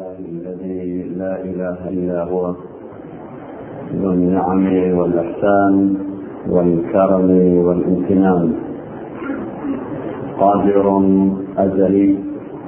الذي لا إله إلا هو ذو النعم والإحسان والكرم والامتنان، قادر أزلي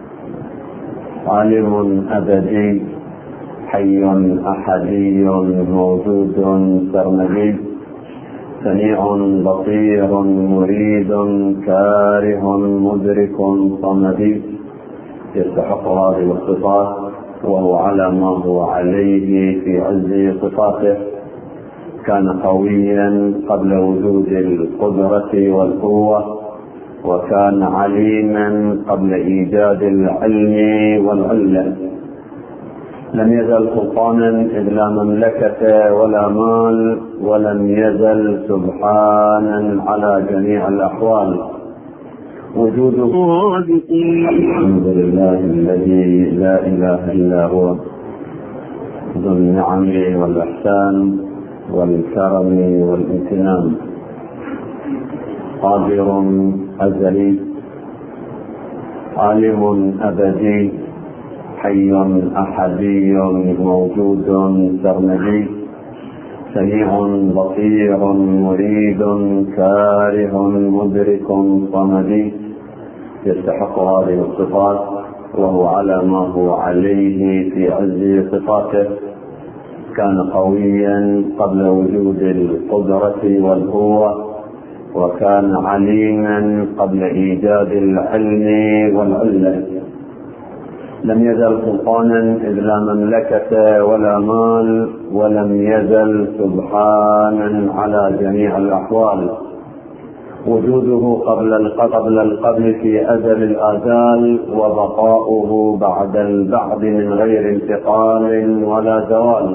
عالم أبدي حي أحدي موجود سرمدي، سميع بصير مريد كاره مدرك صمدي، يستحق هذه الصفات وهو على ما هو عليه في عز صفاته. كان قويا قبل وجود القدرة والقوة، وكان عليما قبل إيجاد العلم والعلة. لم يزل سلطانا إذ لا مملكة ولا مال، ولم يزل سبحانا على جميع الأحوال. وجوده الحمد لله الذي لا إله إلا هو ذو النعم والإحسان والكرم والامتنان، قادر أزلي عالم أبدي حي أحدي موجود سرمدي، سميع بصير مريد كاره مدرك صمدي، يستحق هذه الصفات وهو على ما هو عليه في عز صفاته. كان قويا قبل وجود القدرة والقوة، وكان عليما قبل إيجاد العلم والعلة. لم يزل سلطانا إذ لا مملكة ولا مال، ولم يزل سبحانا على جميع الأحوال. وجوده قبل القبل في أزل الآزال، وبقاؤه بعد البعد من غير انتقال ولا زوال.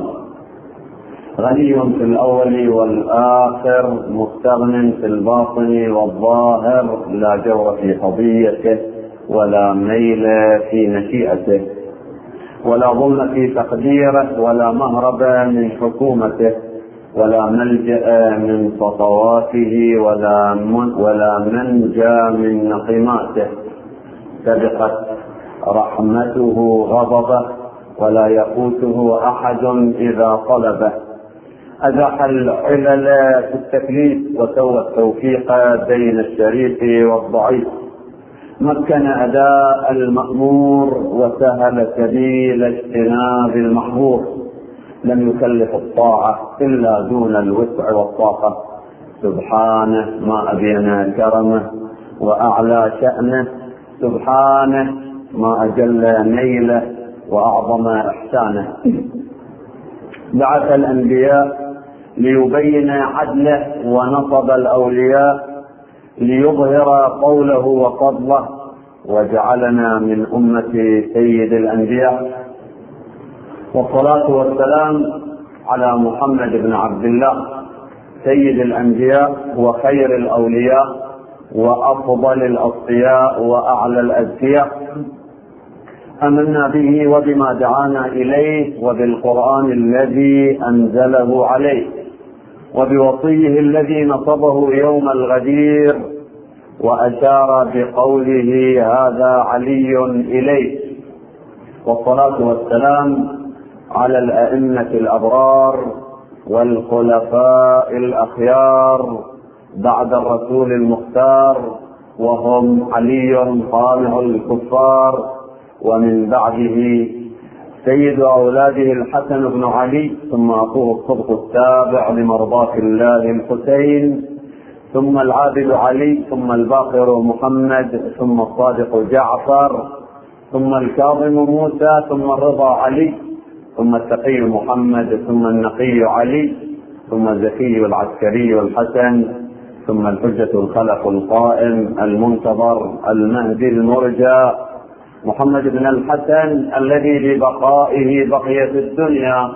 غني في الأول والآخر، مستغن في الباطن والظاهر، لا جور في قضيته ولا ميل في مشيئته، ولا ظلم في تقديره، ولا مهرب من حكومته، ولا ملجأ من خطواته، ولا منجى من نقماته. سبقت رحمته غضبه، ولا يفوته أحد إذا طلبه. أزاح العلل في التكليف، وسوى التوفيق بين الشريف والضعيف. مكن أداء المأمور، وسهل سبيل اجتناب المحظور. لم يكلف الطاعة إلا دون الوسع والطاقة. سبحانه ما أبين كرمه وأعلى شأنه، سبحانه ما أجل نيله وأعظم إحسانه. بعث الأنبياء ليبين عدله، ونصب الأولياء ليظهر قوله وفضله، وجعلنا من أمة سيد الأنبياء. والصلاة والسلام على محمد بن عبد الله سيد الأنبياء وخير الأولياء وأفضل الأصفياء وأعلى الأزكياء. آمنا به وبما دعانا إليه، وبالقرآن الذي أنزله عليه، وبوصيه الذي نصبه يوم الغدير وأشار بقوله هذا علي إليه. والصلاة والسلام على الأئمة الأبرار والخلفاء الأخيار بعد الرسول المختار، وهم علي قامع الكفار، ومن بعده سيد أولاده الحسن بن علي، ثم أخوه الصدق التابع لمرضاة الله الحسين، ثم العابد علي، ثم الباقر محمد، ثم الصادق جعفر، ثم الكاظم موسى، ثم الرضا علي، ثم التقي محمد، ثم النقي علي، ثم الزكي العسكري الحسن، ثم الحجة الخلف القائم المنتظر المهدي المرجى محمد بن الحسن، الذي ببقائه بقيت الدنيا،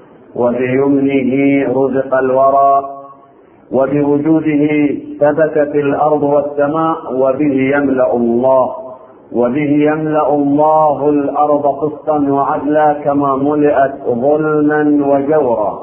وبيمنه رزق الورى، وبوجوده ثبتت الأرض والسماء، وبه يملأ الله الأرض قسطا وعدلا، كما ملئت ظلما وجورا.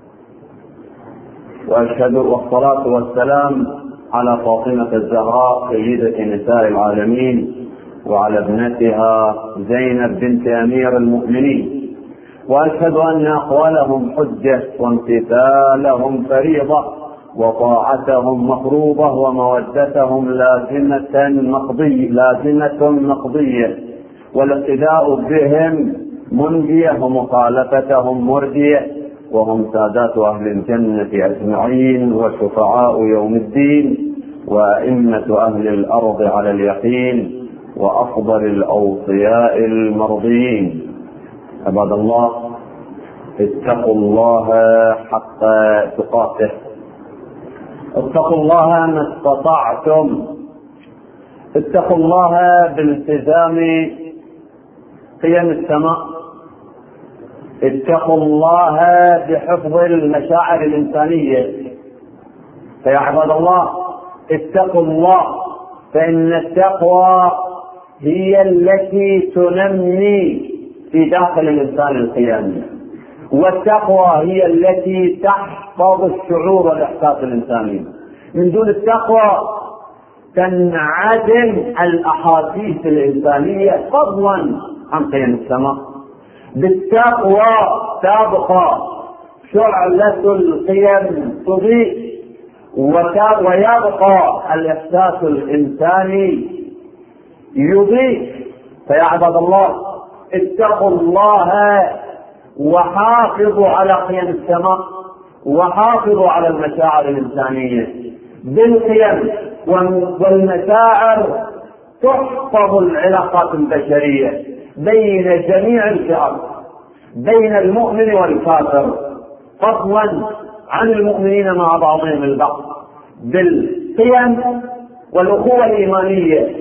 وأشهد والصلاة والسلام على فاطمة الزهراء سيدة نساء العالمين، وعلى ابنتها زينب بنت أمير المؤمنين، وأشهد أن أقوالهم حجة وامتثالهم فريضة وطاعتهم مفروضة ومودتهم لازمة مقضية، والاقتداء بهم منجية ومخالفتهم مردية، وهم سادات أهل الجنة أجمعين وشفعاء يوم الدين وأئمة أهل الأرض على اليقين وأفضل الأوصياء المرضيين. عباد الله، اتقوا الله حق تقاته، اتقوا الله ما استطعتم، اتقوا الله بالالتزام قيم السماء، اتقوا الله بحفظ المشاعر الإنسانية. فيا عباد الله اتقوا الله، فإن التقوى هي التي تنمي في داخل الإنسان القيم، والتقوى هي التي تحفظ الشعور والإحساس الإنساني. من دون التقوى تنعدم الأحاسيس الإنسانية فضلا عن قيم السماء. بالتقوى تبقى شعلة القيم تضيء، ويبقى الإحساس الإنساني يضيء. فيا عباد الله اتقوا الله وحافظوا على قيم السماء، وحافظوا على المشاعر الإنسانية. بالقيم والمشاعر تحفظ العلاقات البشرية بين جميع الفئات، بين المؤمن والكافر، فضلا عن المؤمنين مع بعضهم البعض. بالقيم والأخوة الإيمانية،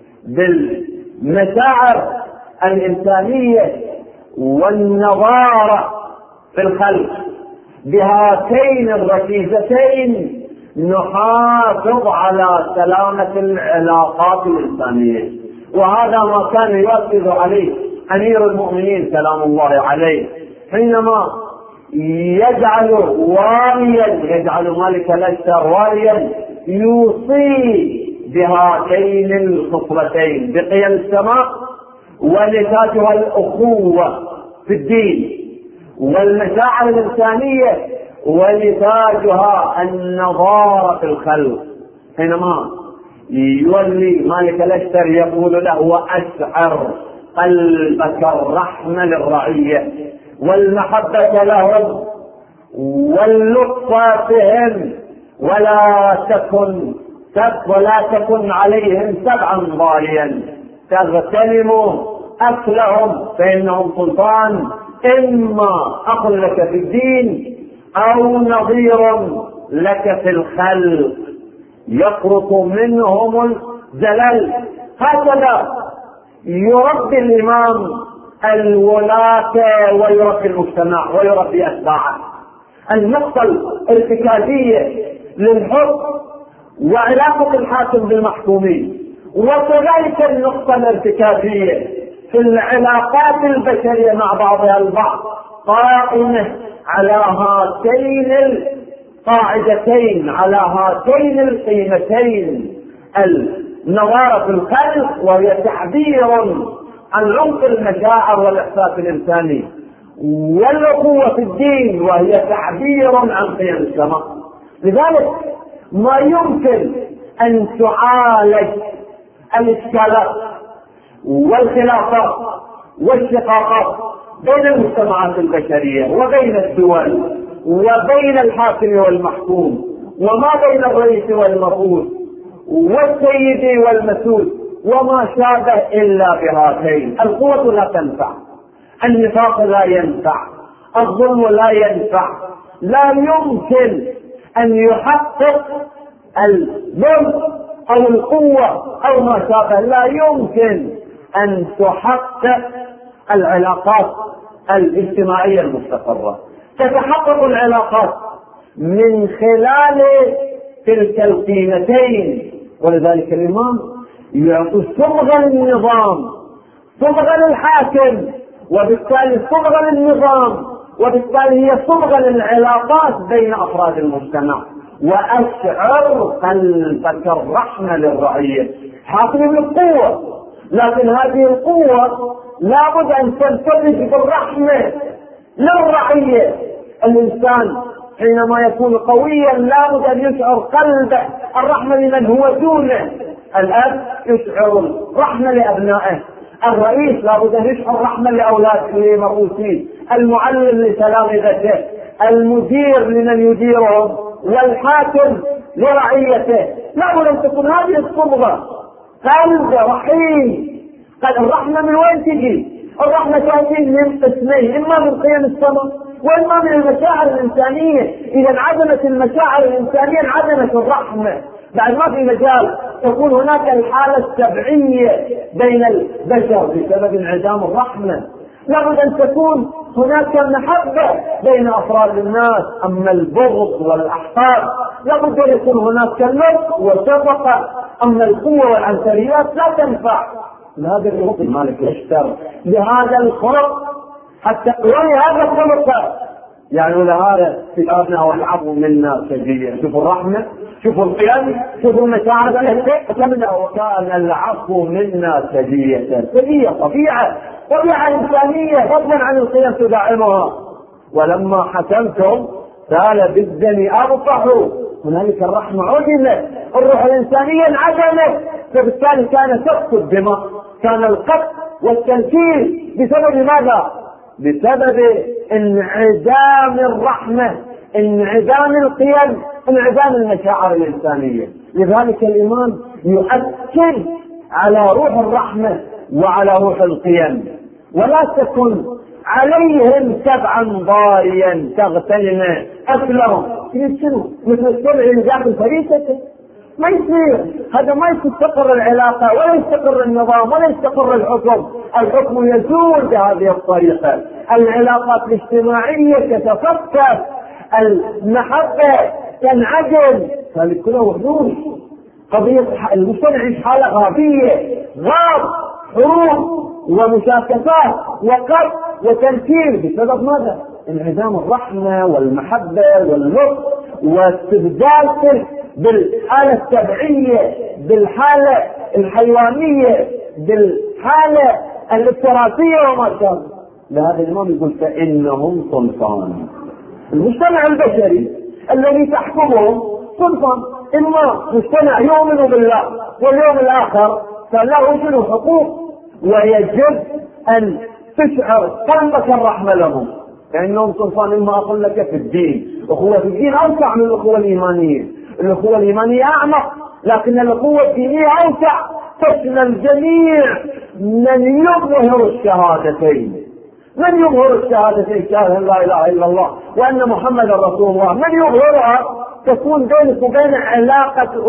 بالمشاعر الإنسانية والنظارة في الخلق، بهاتين الركيزتين نحافظ على سلامة العلاقات الإنسانية. وهذا ما كان يركز عليه أمير المؤمنين سلام الله عليه حينما يجعل مالك الأشتر واليا يوصي بهاتين الخصلتين، بقيم السماء ونتاجها الأخوة في الدين والمشاعر الإنسانية ونتاجها النظارة في الخلق. حينما يولي مالك الأشتر يقول له: وأشعر قلبك الرحمة للرعية والمحبة لهم واللطف بهم، ولا تكن عليهم سبعا ضاريا، تغتنم أكلهم فإنهم سلطان، إما أخ لك في الدين أو نظير لك في الخلق يفرط منهم الزلل. هكذا يربي الإمام الولاة ويربي المجتمع ويربي أتباعه. النقطة الارتكازية للحكم وعلاقة الحاكم بالمحكومين، وكذلك النقطة الارتكازية في العلاقات البشرية مع بعضها البعض، قائمة على هاتين القاعدتين، على هاتين القيمتين: النظارة في الخلق وهي تعبير عن عمق المشاعر والإحساس الإنساني، والأخوة في الدين وهي تعبير عن قيم السماء. لذلك ما يمكن أن تعالج الإشكالات والخلافات والشقاقات بين المجتمعات البشرية وبين الدول وبين الحاكم والمحكوم وما بين الرئيس والمرؤوس والسيد والمسؤول وما شابه إلا بهاتين: القوة لا تنفع، النفاق لا ينفع، الظلم لا ينفع. لا يمكن أن يحقق الظلم أو القوة أو ما شابه، لا يمكن أن تحقق العلاقات الاجتماعية المستقرة. تتحقق العلاقات من خلال تلك القيمتين. ولذلك الإمام يعطي صبغة للنظام، صبغة للحاكم، وبالتالي صبغة للنظام، وبالتالي هي صبغة للعلاقات بين أفراد المجتمع. وأشعر قلبك الرحمة للرعية. حاكم بالقوة لكن هذه القوة لابد أن تنتبه بالرحمة للرعية. الإنسان حينما يكون قويا لابد أن يشعر قلبه الرحمة لمن هو دونه. الأب يشعر الرحمة لأبنائه، الرئيس لابد أن يشعر رحمة لأولاده لمرؤوسيه، المعلم لتلامذته، المدير لمن يديرهم، والحاكم لرعيته. لابد أن تكون هذه الصبغة، قلب رحيم. قال الرحمة من وين تجي؟ الرحمة تأتي من قسمين، إما من قيم السماء وإما من المشاعر الإنسانية. إذا انعدمت المشاعر الإنسانية انعدمت الرحمة، بعد ما في مجال تكون هناك الحالة التبعية بين البشر بسبب انعدام الرحمة. لابد أن تكون هناك محبة بين أفراد الناس. أما البغض والأحقاد لابد أن يكون هناك لطف وشفقة. أما القوة والعنصريات لا تنفع. لهذا الخلق مالك يشتر لهذا الخلق حتى ولهذا الخلق يعني لهذا ثيابنا والعفو منا سجية. شوفوا الرحمة، شوفوا القيم، شوفوا المشاعر. وكان العفو منا سجية. سجية طبيعة إنسانية فضلا عن القيم تدعمها. ولما حكمتم سال بالدم أبطحوا. هنالك الرحمة عدمت، الروح الإنسانية انعدمت، فبالتالي كانت تسكت الدماء، كان القتل والتنكيل بسبب ماذا؟ بسبب انعدام الرحمة، انعدام القيم، انعدام المشاعر الإنسانية. لذلك الإمام يؤكد على روح الرحمة وعلى روح القيم. ولا تكن عليهم تبعا ضاريا تغتنم أكلهم. شنو؟ مثل السبع اللي داخل فريسته ما يصير. هذا ما يستقر العلاقة ولا يستقر النظام ولا يستقر الحكم. الحكم يزول بهذه الطريقة، العلاقات الاجتماعية تتفكك، المحبة تنعدم. هذه كلها وحوش. قضية المجتمع يعيش حالة غابية، غاب، حروب ومشاكسات وقتل وتنكيل بسبب ماذا؟ انعدام الرحمة والمحبة واللطف واستبدال بالحالة التبعية، بالحالة الحيوانية، بالحالة الافتراسية وما شابه. لهذا الإمام يقول فإنهم صنفان. المجتمع البشري الذي تحكمه صنفان، إما مجتمع يؤمن بالله واليوم الآخر فله شنو حقوق، ويجب أن تشعر قلبك الرحمة لهم. فإنهم صنفان، إما أقول لك في الدين، أخوة في الدين أوسع من الأخوة الإيمانية. الأخوة الإيمانية أعمق، لكن الأخوة الدينية أوسع، تشمل جميع من يظهر الشهادتين. من يظهر الشهادتين شهادة لا إله إلا الله وأن محمد رسول الله، من يظهرها تكون بينك وبين علاقة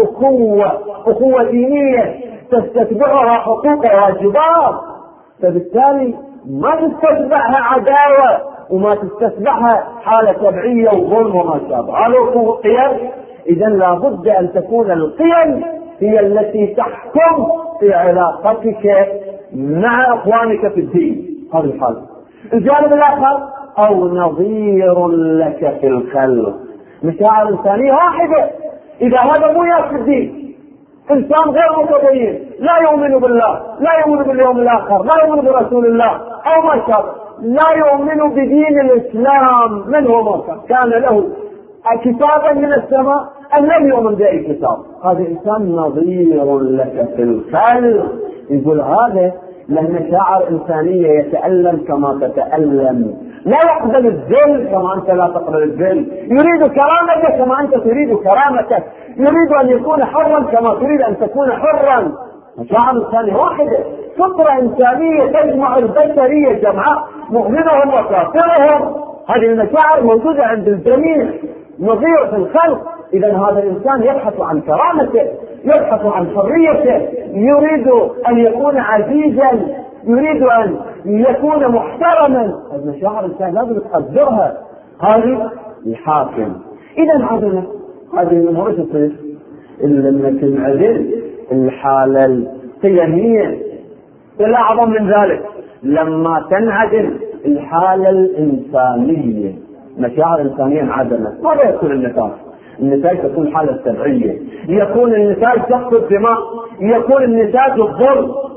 أخوة دينية تستتبعها حقوق وواجبات. فبالتالي ما تستتبعها عداوة وما تستتبعها حالة تبعية وظلم وما شابه. هذا هو القيم. إذا لابد أن تكون القيم هي التي تحكم في علاقتك مع إخوانك في الدين. هذه الحالة. الجانب الآخر أو نظير لك في الخلق، مشاعر إنسانية واحدة. إذا هذا مو ياك في الدين، إنسان غير متدين، لا يؤمن بالله، لا يؤمن باليوم الآخر، لا يؤمن برسول الله أو ما شابه، لا يؤمن بدين الإسلام، من هو موقع كان له كتابا من السماء أن لم يؤمن بأي كتاب، هذا إنسان نظير لك في الخلق. يقول هذا له مشاعر إنسانية، يتألم كما تتألم، لا يقبل الذل كما أنت لا تقبل الذل، يريد كرامتك كما أنت تريد كرامتك، يريد أن يكون حرا كما تريد أن تكون حرا. مشاعر إنسانية واحدة، فطرة إنسانية تجمع البشرية جمعاء، مؤمنهم وكافرهم. هذه المشاعر موجودة عند الجميع، نظير في الخلق. إذا هذا الإنسان يبحث عن كرامته، يبحث عن حريته، يريد أن يكون عزيزا، يريد أن يكون محترما. المشاعر الإنسان لازم تقدرها. هذه الحاكم. إذا هذه الأمور تصير لما تنعدل الحالة القيمية. الأعظم من ذلك لما تنعدل الحالة الإنسانية، مشاعر إنسانية انعدمت، ماذا يكون النتاج؟ النتاج تكون حالة تبعية، يكون النتاج سفك الدماء، يكون النتاج الظلم،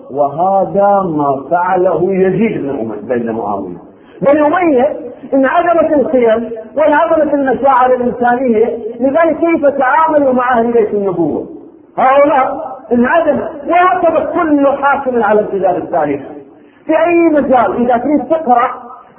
وهذا ما فعله يزيد بن معاوية. بن أمية انعدمت القيم وانعدمت المشاعر الإنسانية، لذلك كيف تعاملوا مع أهل بيت النبوة؟ هؤلاء انعدم، وهكذا كل حاكم على امتداد التاريخ في أي مجال. إذا كنت تقرأ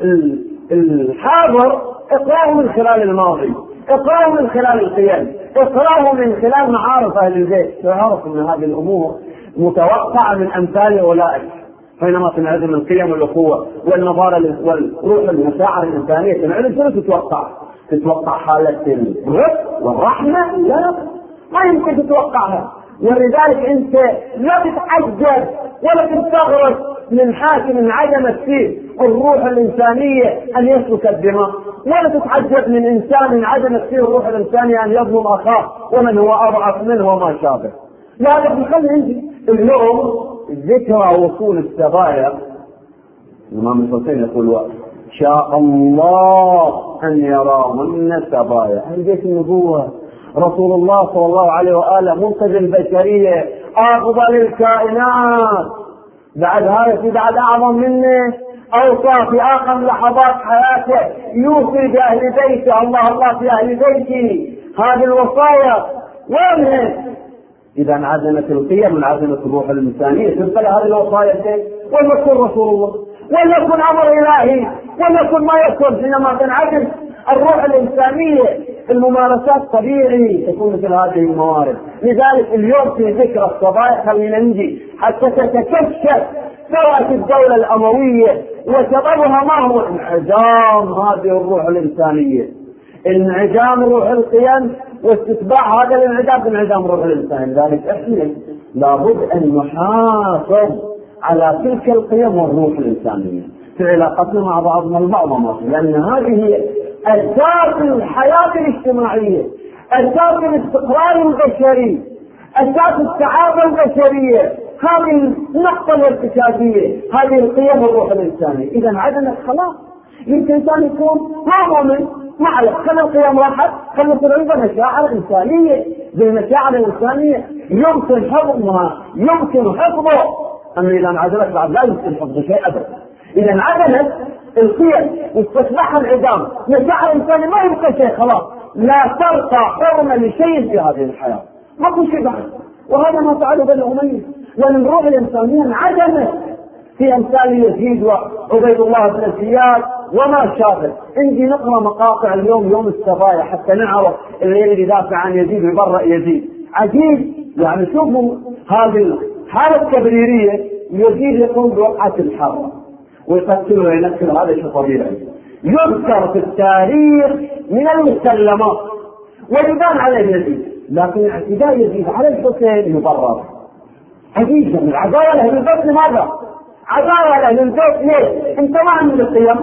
الحاضر اقرأه من خلال الماضي، اقرأه من خلال القيم، اقرأه من خلال معارف أهل البيت، تعرف أن هذه الأمور متوقعة من أمثال أولئك. حينما تنعدم القيم والأخوة والنظارة والروح المشاعر الإنسانية تنعدم، شنو تتوقع حالة الرفق والرحمة؟ لا، ما يمكن تتوقعها. ولذلك أنت لا تتعجب ولا تستغرب من حاكم انعدمت فيه الروح الإنسانية أن يسفك الدماء، ولا تتعجب من إنسان انعدمت فيه الروح الإنسانية أن يظلم أخاه ومن هو أضعف منه وما شابه. لا تخلي عندي اليوم ذكرى وصول السبايا. الإمام الحسين يقول شاء الله أن يراهن سبايا أهل بيت النبوة. رسول الله صلى الله عليه وآله منقذ البشرية، أفضل الكائنات، بعد هذا في بعد أعظم منه، أوصى في آخر لحظات حياته يوصي بأهل بيته، الله في أهل بيته، هذه الوصايا وينها؟ إذا انعدمت القيم انعدمت الروح الإنسانية تبقى هذه الوصايا شيء؟ وليكن رسول الله، وليكن أمر إلهي، وليكن ما يكون. حينما تنعدم الروح الإنسانية الممارسات طبيعي تكون مثل هذه الموارد. لذلك اليوم في ذكرى الصبايا خلينا نجي حتى تتكشف سوءة الدولة الأموية وسببها ما هو؟ انعدام هذه الروح الإنسانية، انعدام روح القيم واستتباع هذا الانعدام بانعدام روح الإنسان. لذلك احنا لابد أن نحافظ على تلك القيم والروح الإنسانية في علاقتنا مع بعضنا البعض، لأن هذه هي أساس الحياة الاجتماعية، أساس الاستقرار البشري، أساس السعادة البشرية. هذه النقطة الارتكازية، هذه القيم والروح الإنسانية. إذا عدنا خلاص يمكن إنسان يكون ما مؤمن، ما عليك، خلي القيم راحت، خلي تريد مشاعر إنسانية. بالمشاعر الإنسانية يمكن حفظها، يمكن حفظه. أما إذا انعدمت بعد لا يمكن حفظ شيء أبدا. إذا انعدمت القيم واستتبعها انعدام مشاعر إنسانية ما يبقى شيء، خلاص لا ترقى حرمة لشيء في هذه الحياة، ما كل شيء بعد. وهذا ما فعله بني أمية، لأن الروح الإنسانية انعدمت في أمثال يزيد وعبيد الله بن زياد وما شابه. عندي نقرأ مقاطع اليوم يوم السبايا حتى نعرف اللي يدافع عن يزيد ويبرأ يزيد. عجيب يعني، شوفوا هذه الحالة التبريرية، يزيد يقوم بوقعة الحرب ويقتل وينكر، هذا شيء طبيعي يذكر في التاريخ من المسلمات ويبان عليه يزيد، لكن اعتداء يزيد على الحسين يبرر. عجيب من العداوة لأهل البيت. لماذا؟ عداوة لأهل البيت ليه؟ انت ما عندك قيم،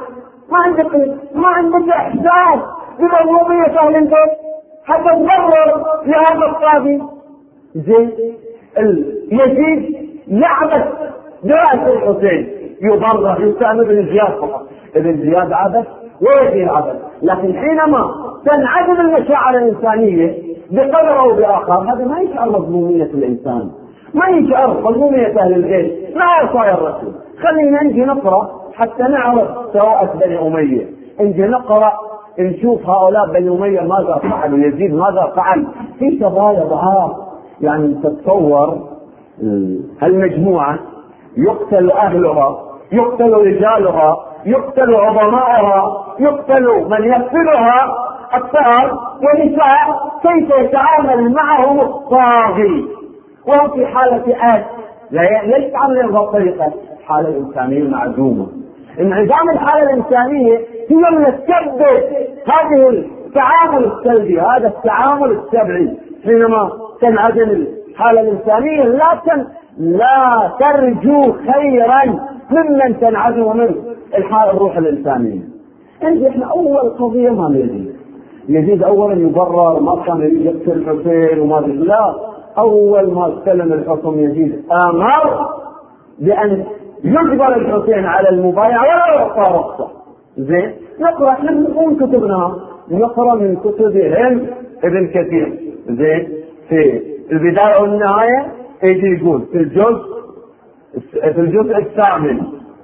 ما عندك قيم، ما عندك احساس بمظلومية أهل البيت حتى تبرر لهذا الطاغي. زين يزيد يعبث برأس الحسين يبرر، يسأل ابن زياد فقط، ابن زياد عبث ويزيد عبث. لكن حينما تنعدم المشاعر الإنسانية بقدر أو بآخر، هذا ما يشعر مظلومية الإنسان، ما يشعر مظلومية أهل البيت، ما وصايا الرسول. خلينا نجي نقرأ حتى نعرف سواء بني أمية، نجي نقرأ نشوف هؤلاء بني أمية ماذا فعلوا، يزيد ماذا فعل في سبايا ضعاف. يعني تتصور هالمجموعة يقتل أهلها، يقتل رجالها، يقتل عظمائها، يقتل من يقتلها، أطفال ونساء، كيف يتعامل معهم الطاغي وهو في حالة عاد؟ ليس عمل بطريقة حالة إنسانية معدومة. انعدام الحالة الإنسانية هي اللي تسبب هذه التعامل السلبي، هذا التعامل السبعي. حينما تنعدم الحالة الإنسانية لا ترجو خيرا ممن تنعدم منه الحالة الروح الإنسانية. احنا أول قضية ما يزيد أولا يبرر، ما كان يقتل الحسين وما لا، أول ما استلم الحكم يزيد أمر بأن يجبر الحسين على المبايعة ولا يعطى رخصة. زين نقرأ احنا من كتبنا، نقرأ من كتبهم ابن كثير. زين في البداية والنهاية يجي يقول في الجزء في الجزء الثامن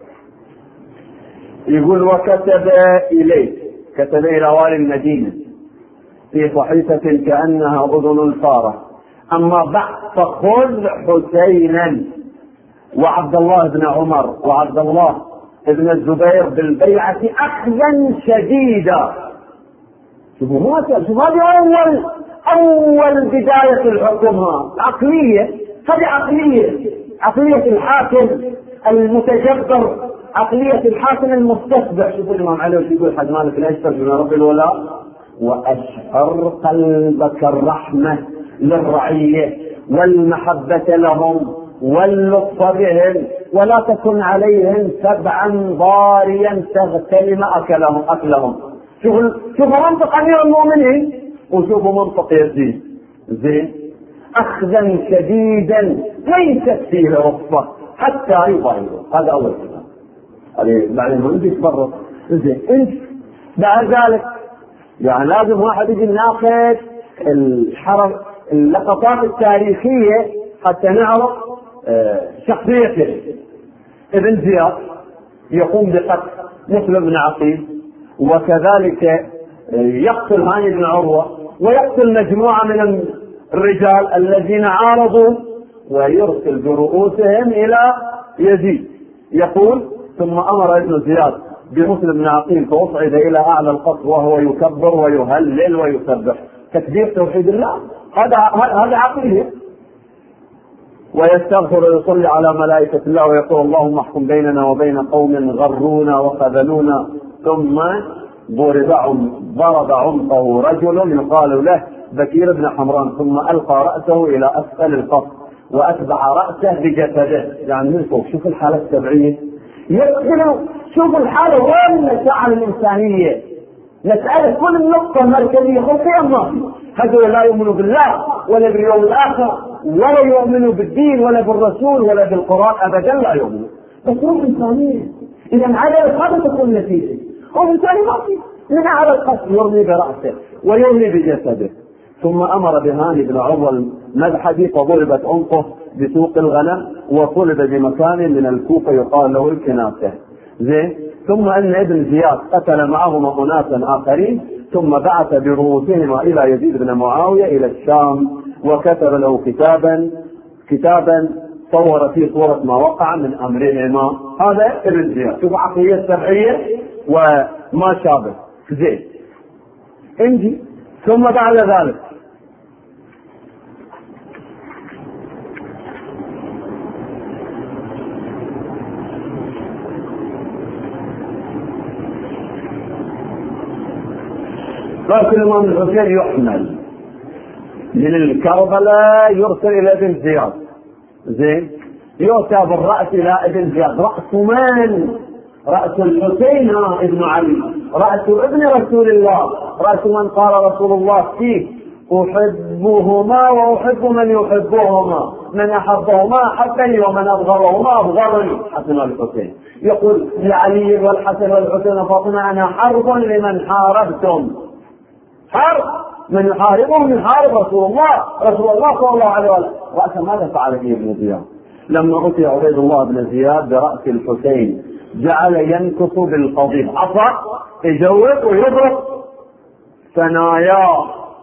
يقول: وكتب إليه، كتب إلى والي المدينة في صحيفة كأنها أذن الفارة: أما بعد فخذ حسينا وعبد الله بن عمر وعبد الله بن الزبير بالبيعة أخذا شديدا. شوفوا هذه أول بداية الحكم. عقلية، هذه عقلية الحاكم المتجبر، عقلية الحاكم المستكبر. شوفوا الإمام علي وش يقول: حد مالك لا يستغفر من رب الولاء وأشعر قلبك الرحمة للرعية والمحبة لهم واللطف بهم، ولا تكن عليهم تبعا ضاريا تغتنم أكلهم. شوفوا منطق أمير المؤمنين وشوفوا منطق يزيد. زين، أخذا شديدا ليست فيه رفة حتى يظهروا. هذا أول كلام. بعدين ما يجي يتفرق. زين، انت بعد ذلك يعني لازم واحد يجي ناخذ اللقطات التاريخية حتى نعرف شخصيته. ابن زياد يقوم بقتل مسلم بن عقيل، وكذلك يقتل هاني بن عروة، ويقتل مجموعة من الرجال الذين عارضوا، ويرسل برؤوسهم إلى يزيد. يقول: ثم أمر ابن زياد بمسلم بن عقيل فأصعد إلى أعلى القصر وهو يكبر ويهلل ويسبح. تكبير توحيد الله، هذا عقيدة. ويستغفر ويصلي على ملائكة الله ويقول: اللهم احكم بيننا وبين قوم غرونا وخذلونا. ثم ضرب عنقه رجل يقال له بكير بن حمران، ثم ألقى رأسه إلى أسفل القصر وأتبع رأسه بجسده. يعني من فوق. شوف الحالة السبعية، شوف الحالة وين المشاعر الإنسانية. مسألة كل النقطة المركزية خلقية ما في. هذول لا يؤمنوا بالله ولا باليوم الآخر ولا يؤمنوا بالدين ولا بالرسول ولا بالقرآن أبدا، لا يؤمنوا. بس هم إنسانية. إذا عدد هذا تكون نتيجة. هم إنساني ما في. من أعلى القصر يرمي برأسه ويرمي بجسده. ثم أمر بهاني بن عروة المذحبي فضربت عنقه بسوق الغنم وطلب بمكان من الكوفة يقال له الكناسة. زين. ثم أن ابن زياد قتل معهما أناسا آخرين، ثم بعث برؤوسهما إلى يزيد بن معاوية إلى الشام، وكتب له كتابا صور فيه صورة ما وقع من أمرهما. هذا ابن زياد. شوف عقلية السبعية وما شابه. زين، انجي. ثم بعد ذلك رأس الإمام الحسين يحمل من الكربلاء يرسل إلى ابن زياد. زين، يؤتى بالرأس إلى ابن زياد. رأس من؟ رأس الحسين ابن علي، رأس ابن رسول الله، رأس من قال رسول الله فيه: أحبهما وأحب من يحبهما، من أحبهما أحبني ومن أبغضهما أبغضني. حسن والحسين. يقول لعلي والحسن والحسين فاطمة: أنا حرب لمن حاربتم. حرب من يحاربهم يحارب رسول الله صلى الله عليه وسلم. رأس ماذا فعل به ابن زياد؟ لما أتي عبيد الله بن زياد برأس الحسين جعل ينكص بالقضيب، عصا يجوز ويضرب ثناياه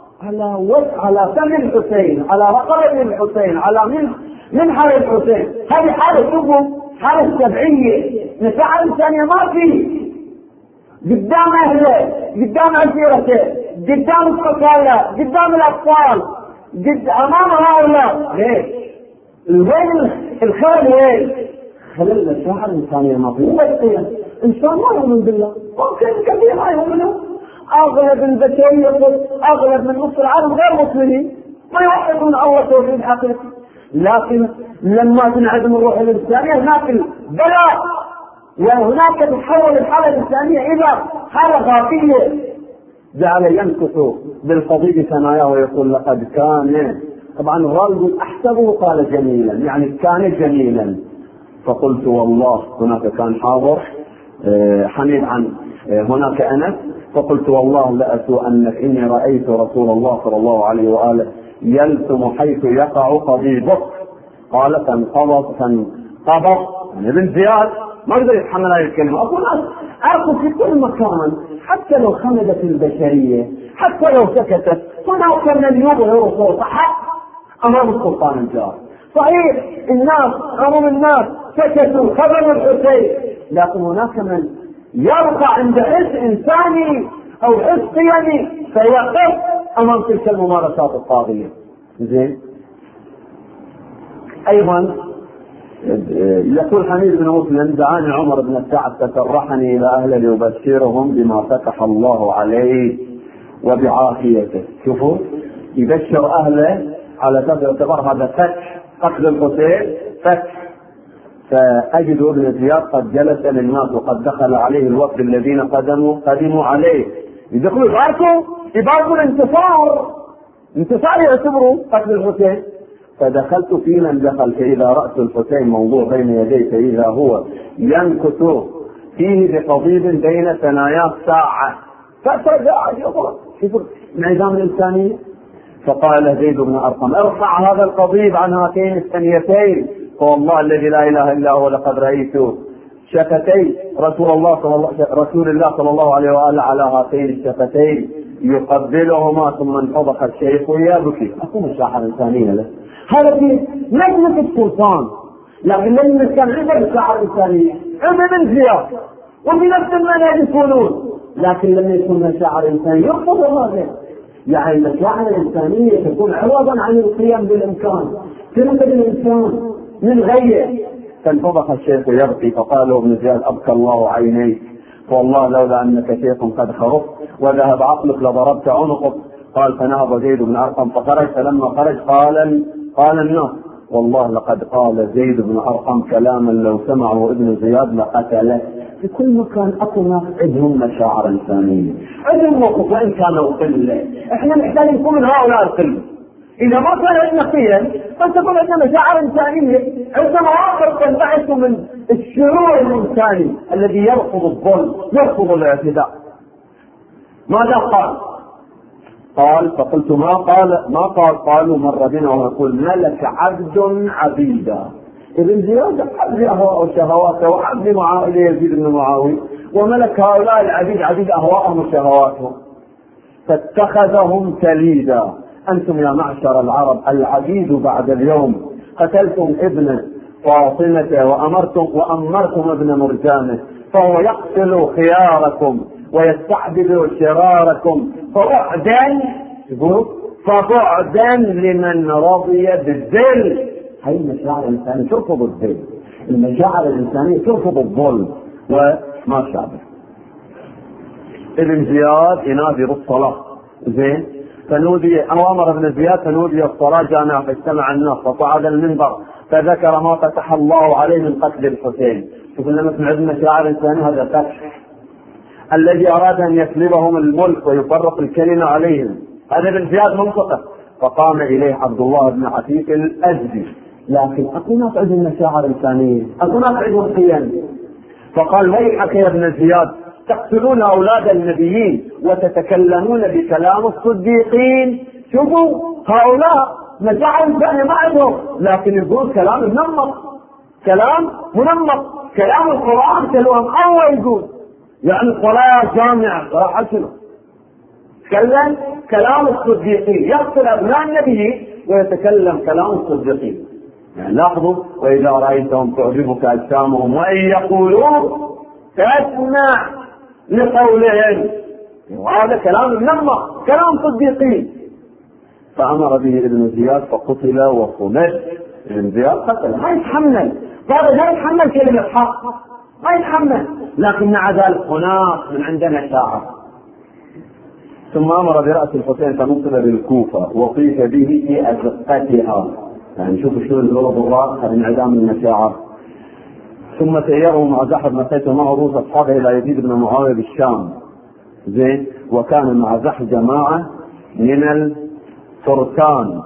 على فم الحسين، على رقبة الحسين، على منحر الحسين. هذه حالة، شوفوا، حالة سبعية. مساحة إنسانية ما فيه. قدام أهله، قدام عشيرته، قدام القتالة، قدام الأطفال، أمام هؤلاء. ليش؟ وين الخلل؟ وين خلل المشاعر الإنسانية؟ ما فيه. إنسان ما يؤمن بالله، ممكن كثير ما يؤمنوا. أغلب البشرية، أغلب من نصف العالم غير مسلمين، ما يوحدون الله توحيد حقيقي. لكن لما تنعدم الروح الإنسانية هناك البلاء، وهناك تتحول الحالة الإنسانية إلى حالة غافية. جعل ينكث بالقضيب ثناياه ويقول: لقد كان، طبعا الراوي يقول أحسبه قال جميلا، يعني كان جميلا. فقلت والله، هناك كان حاضر حميد عن هناك أنس، فقلت والله لأسوءنك إني رأيت رسول الله صلى الله عليه وآله يلثم حيث يقع قضيبك. قال: قبض يعني ابن زياد ما قدر يتحمل هذه الكلمة. أقول أكو في كل مكان حتى لو خمدت البشرية، حتى لو سكتت، هناك من يظهر صوت حق أمام السلطان الجار. صحيح الناس عموم الناس سكتوا خبروا الحسين، لكن هناك من يرفع عند حس إنساني أو حس قيمي فيقف أمام تلك الممارسات الطاغية. زين. أيضا يقول حميد بن مسلم دعاني عمر بن سعد فسرحني إلى أهله ليبشرهم بما فتح الله عليه وبعافيته. شوفوا يبشر أهله على اعتبار هذا فتح، قتل الحسين فتح. فأجد ابن زياد قد جلس للناس وقد دخل عليه الوفد الذين قدموا عليه يدخلوا يباركوا الانتصار يعتبروا قتل الحسين. فدخلت في من دخل فإذا رأس الحسين موضوع بين يديه فإذا هو ينكت فيه بقضيب بين ثناياه ساعة. فترجع شوفوا انعدام الإنسانية. فقال زيد بن أرقم ارفع هذا القضيب عن هاتين الثنيتين، فوالله الذي لا إله إلا هو لقد رأيت شفتي رسول الله صلى الله عليه وآله على هاتين الشفتين يقبلهما ثم انفضح الشيخ ويبكي. أكو مشاعر إنسانية له. هذا في مجلس السلطان، لكن لم كان عنده مشاعر إنسانية عند ابن زياد وفي نفس المنهج يكونون، لكن لم يكن مشاعر إنسانية يرفض هذا. يعني المشاعر الإنسانية تكون عوضا عن القيام بالإمكان. تنقل الإنسان من غيره. فانفضح الشيخ يبكي فقال ابن زياد أبكى الله عينيك، والله لولا أنك شيخ قد خرجت وذهب عقلك لضربت عنقك. قال فنهض زيد بن أرقم فخرج. فلما خرج قال الناس والله لقد قال زيد بن أرقم كلاما لو سمعه ابن زياد لقتله. في كل مكان أكو ناس عندهم مشاعر إنسانية، عندهم موقف وإن كانوا قلة. إحنا نحتاج نكون من هؤلاء القلة. إذا ما كان عندنا قيم فلتكون عندنا مشاعر إنسانية، عندنا مواقف تنبعث من الشعور الإنساني الذي يرفض الظلم يرفض الاعتداء. ماذا قال فقلت ما قال قالوا مر بنا ويقول ملك عبد عبيدا. ابن زياد عبد أهواء وشهواته وعبد معاوية يزيد بن معاوية، وملك هؤلاء العبيد عبيد أهواءهم وشهواتهم فاتخذهم تليدا. أنتم يا معشر العرب العبيد بعد اليوم، قتلتم ابن فاطمة وأمرتم ابن مرجانة، فهو يقتل خياركم ويستعبد شراركم. فبعدا لمن رضي بالذل. هي المشاعر الإنسانية ترفض الذل، المشاعر الإنسانية ترفض الظلم وما شابه. ابن زياد ينادي بالصلاة. زين. فنودي أمر ابن زياد فنودي الصلاة جامعة فاجتمع الناس فصعد المنبر فذكر ما فتح الله عليه من قتل الحسين. شوف لما نسمع المشاعر الإنسانية هذا فتح. الذي أراد أن يسلبهم الملك ويفرق الكلمة عليهم هذا ابن زياد منطقة. فقام إليه عبد الله بن عتيق الأزدي. لكن أكو ناس عندهم مشاعر إنسانية، أكو ناس عندهم قيم. فقال ويحك يا ابن زياد تقتلون أولاد النبيين وتتكلمون بكلام الصديقين. شوفوا هؤلاء مشاعر إنسانية ما عندهم، لكن يقول كلام منمط، كلام منمط. كلام القرآن كلام أول يقول يعني الصلاة جامعة صراحة شنو؟ تكلم كلام الصديقين، يقتل أبناء النبي ويتكلم كلام الصديقين. يعني لاحظوا وإذا رأيتهم تعجبك أجسامهم وإن يقولوا تسمع لقولهم. وهذا كلام منمق كلام صديقين. فأمر به ابن زياد فقتل وخمد. ابن زياد قتل ما يتحمل، هذا لا يتحمل كلمة حق ما يتحمل، لكن مع ذلك هناك من عندنا شاعر. ثم أمر برأس الحسين فنصب بالكوفة وطيف به في أزقتها. يعني شوفوا شو الغرض الراس من انعدام المشاعر. ثم سيره مع زحف مسيته معه رؤوس أصحابه إلى يزيد بن معاوية بالشام. زين. وكان مع زحف جماعة من الفرسان.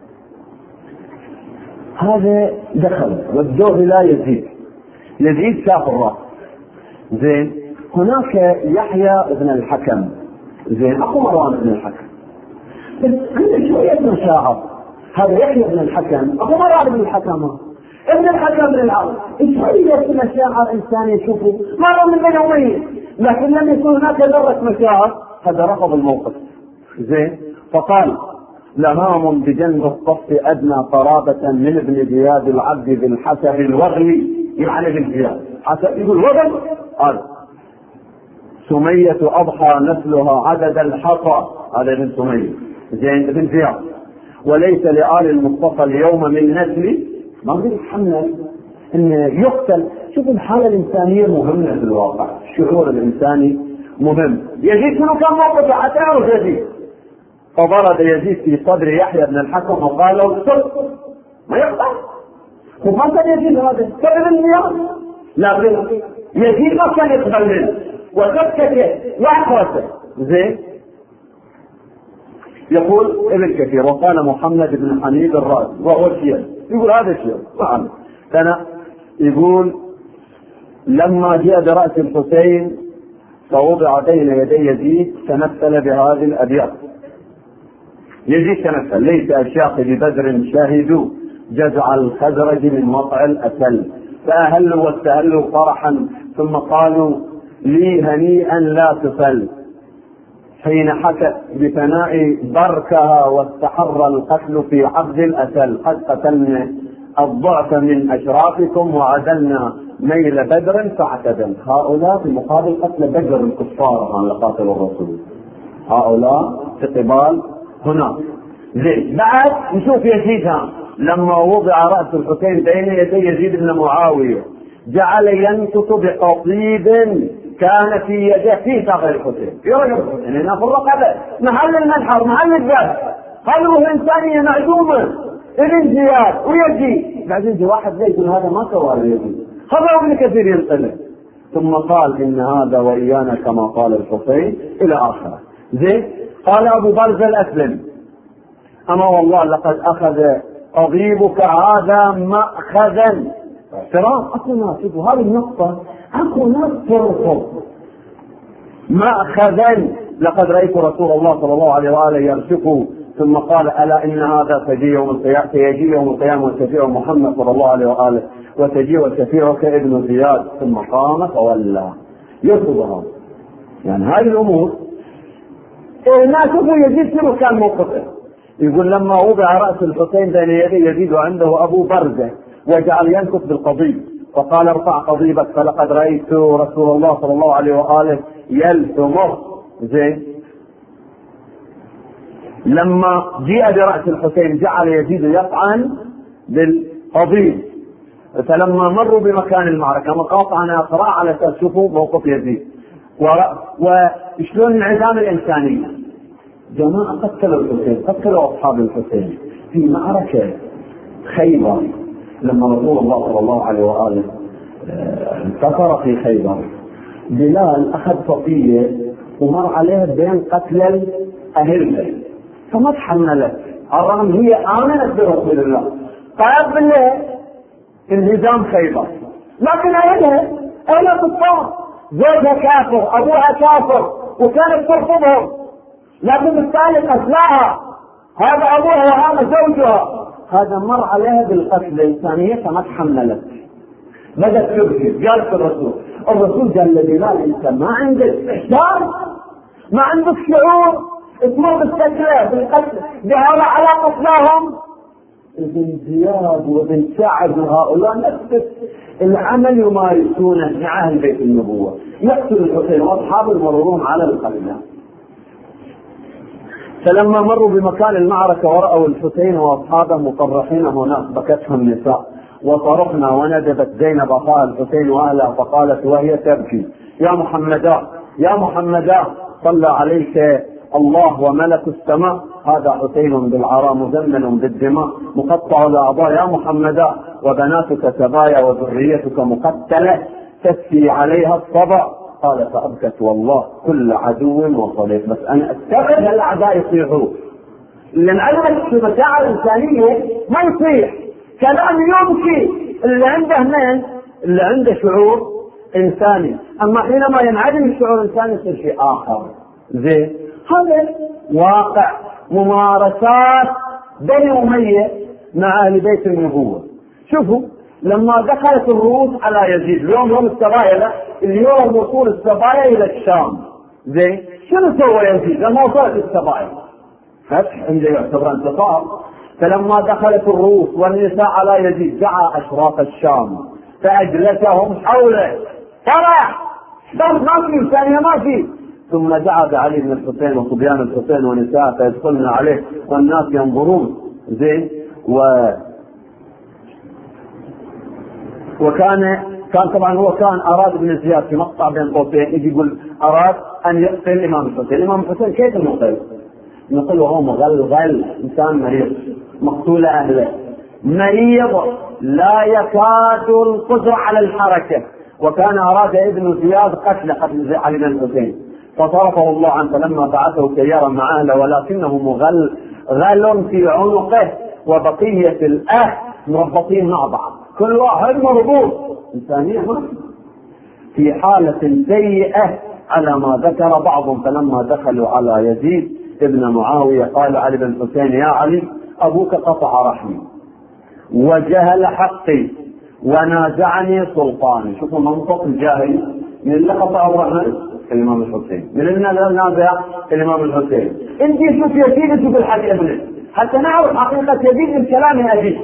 هذا دخل ودوه إلى يزيد شاف الرأس. زين. هناك يحيى بن الحكم. زين. أخو مروان بن الحكم بس عنده شوية مشاعر. هذا يحيى بن الحكم أخو مروان بن الحكم. ابن الحكم بن العاص. ايش هي المشاعر الانسانيه؟ يشوفوا مره من بين يومين، لكن لم يكن هناك ذره مشاعر. هذا رفض الموقف. زين. فقال: لهام بجنب الصف ادنى قرابه من ابن زياد العبد بالحسب الوغلي، يعني ابن زياد حسب يقول وغل. قال: سمية أضحى نسلها عدد الحصى، هذا ابن سمية. زين. ابن زياد: وليس لآل المصطفى اليوم من نسل. ما بدي يتحمل ان يقتل. شوف الحالة الإنسانية مهمة في الواقع، الشعور الإنساني مهم. يزيد شنو كان موقفه حتى يعرف يزيد. فضرب يزيد في صدر يحيى بن الحكم وقال له: صدق ما يقطع. وما كان يزيد هذا كذب النيام، لكن يزيد ما كان يقبل منه وسكت وحرسه. زين. يقول ابن كثير: وقال محمد بن حميد الرازي وهو الشيعي، يقول هذا الشيء نعم. فأنا يقول: لما جاء برأس الحسين فوضع بين يدي يزيد تمثل بهذه الأبيات. يزيد تمثل: ليس أشاق ببدر شاهدوا جزع الخزرج من وقع الأسل، فأهلوا واستهلوا فرحا ثم قالوا لي هنيئا لا تفل، حين حكت بثناء بركها واستحر القتل في عبد الأسل، قد قتلنا الضعف من أشرافكم وعدلنا ميل بدر فاعتدل. هؤلاء في مقابل قتل بدر الكفار اللي قاتلوا الرسول، هؤلاء في قبال هناك. زين. بعد نشوف يزيد لما وضع رأس الحسين بين يدي يزيد بن معاوية جعل ينكت بقصيد كان في يده فيه ثغر الحسين. يعني هنا في الرقبة محل المنحر، محل الذبح. قلبه إنسانية معدومة. ابن زياد ويزيد. بعدين جاء واحد ليس هذا ما سوى يزيد، خبر ابن كثير ينقله. ثم قال: إن هذا وإيانا كما قال الحسين إلى آخره. زين. قال أبو برزة الأسلم: أما والله لقد أخذ قضيبك هذا مأخذا. احترام. أكو ناس شوفوا هذه النقطة، أكو ناس ترفض مأخذا. لقد رأيت رسول الله صلى الله عليه وآله يرشقه ثم قال: ألا إن هذا سيجي يوم القيامة وشفيع محمد صلى الله عليه وآله وتجي وشفيعك ابن زياد. ثم قام فولى. يرفضها. يعني هذه الأمور ما شوفوا يزيد شنو كان موقفه. يقول: لما وضع رأس الحسين بين يدي يزيد وعنده أبو برزة وجعل ينكت بالقضيب فقال: ارفع قضيبك فلقد رأيت رسول الله صلى الله عليه وآله يلتمه. زين. لما جاء برأس الحسين جعل يزيد يطعن بالقضيب، فلما مروا بمكان المعركة مقاطعنا صراع على أساس شوفوا موقف يزيد وشلون انعدام الإنسانية. جماعة قتلوا الحسين، قتلوا أصحاب الحسين في معركة خيبر. لما رسول الله صلى الله عليه وآله انتصر في خيبر، بلال أخذ صفية ومر عليها بين قتل أهلها فما تحملت، الرغم هي آمنت برسول الله قبل انهزام خيبر، لكن أهلها كفار، زوجها كافر، أبوها كافر، وكانت ترفضهم، لكن الثالث أسلاها، هذا أبوها وهذا زوجها، هذا مر عليها بالقتل الإنسانية فما تحملت، بدأت تبكي. قالت الرسول قال لبلال: أنت ما عندك إحساس، ما عندك شعور، تمر بالسكرة بالقتل بهؤلاء على قتلاهم. ابن زياد وابن سعد وهؤلاء نفس العمل يمارسونه مع أهل بيت النبوة، يقتل الحسين وأصحابه يمررون على القتلى. فلما مروا بمكان المعركة ورأوا الحسين وأصحابه مطرحين هناك بكتهم النساء وصرخنا، وندبت زينب أخاها الحسين وأهلها فقالت وهي تبكي: يا محمدا صلى عليك الله وملك السماء، هذا حسين بالعراء مزمن بالدماء مقطع الأعضاء، يا محمدا وبناتك سبايا وذريتك مقتلة تسفي عليها الصبا. قال: فأبكت والله كل عدو وصديق، بس أنا أستبعد الأعداء يصيحوا، لأن علمت في المشاعر الإنسانية ما يصيح كلام يبكي اللي عنده من اللي عنده شعور إنساني، أما حينما ينعدم الشعور الإنساني يصير شيء آخر. زين. هذا واقع ممارسات بني أمية مع أهل بيت النبوة. شوفوا لما دخلت الروس على يزيد، اليوم هم السبايا، اليوم وصول السبايا الى الشام، زين شنو سوى يزيد لما وصلت السبايا؟ فتح عنده يعتبر انتصار. فلما دخلت الروس والنساء على يزيد دعا اشراف الشام فاجلسهم حوله، طلع ضرب ما في ثانيه ما في، ثم دعا بعلي بن الحسين وصبيان الحسين ونساء فيدخلن عليه والناس ينظرون، زين وكان طبعا هو كان اراد ابن زياد في مقطع بين قوسين يجي يقول اراد ان يقتل الامام الحسين. الامام الحسين كيف نقتل؟ نقول وهو مغلغل، انسان مريض، مقتول اهله، مريض لا يكاد القدره على الحركه، وكان اراد ابن زياد قتل علي بن الحسين فصرفه الله عنه. فلما بعثه سيارا مع اهله ولكنه مغلغل في عنقه وبقيه الاهل مربطين مع بعض، كل واحد مربوط، انسانيه في حاله سيئه على ما ذكر بعضهم. فلما دخلوا على يزيد ابن معاويه قال علي بن الحسين يا علي ابوك قطع رحمي وجهل حقي ونازعني سلطاني. شوفوا منطق الجاهل، من اللي قطع الرحمن الامام الحسين، من اللي نازع الامام الحسين. انت شوف يزيد شوف الحق ابنه حتى نعرف حقيقه يزيد من كلام ابيه.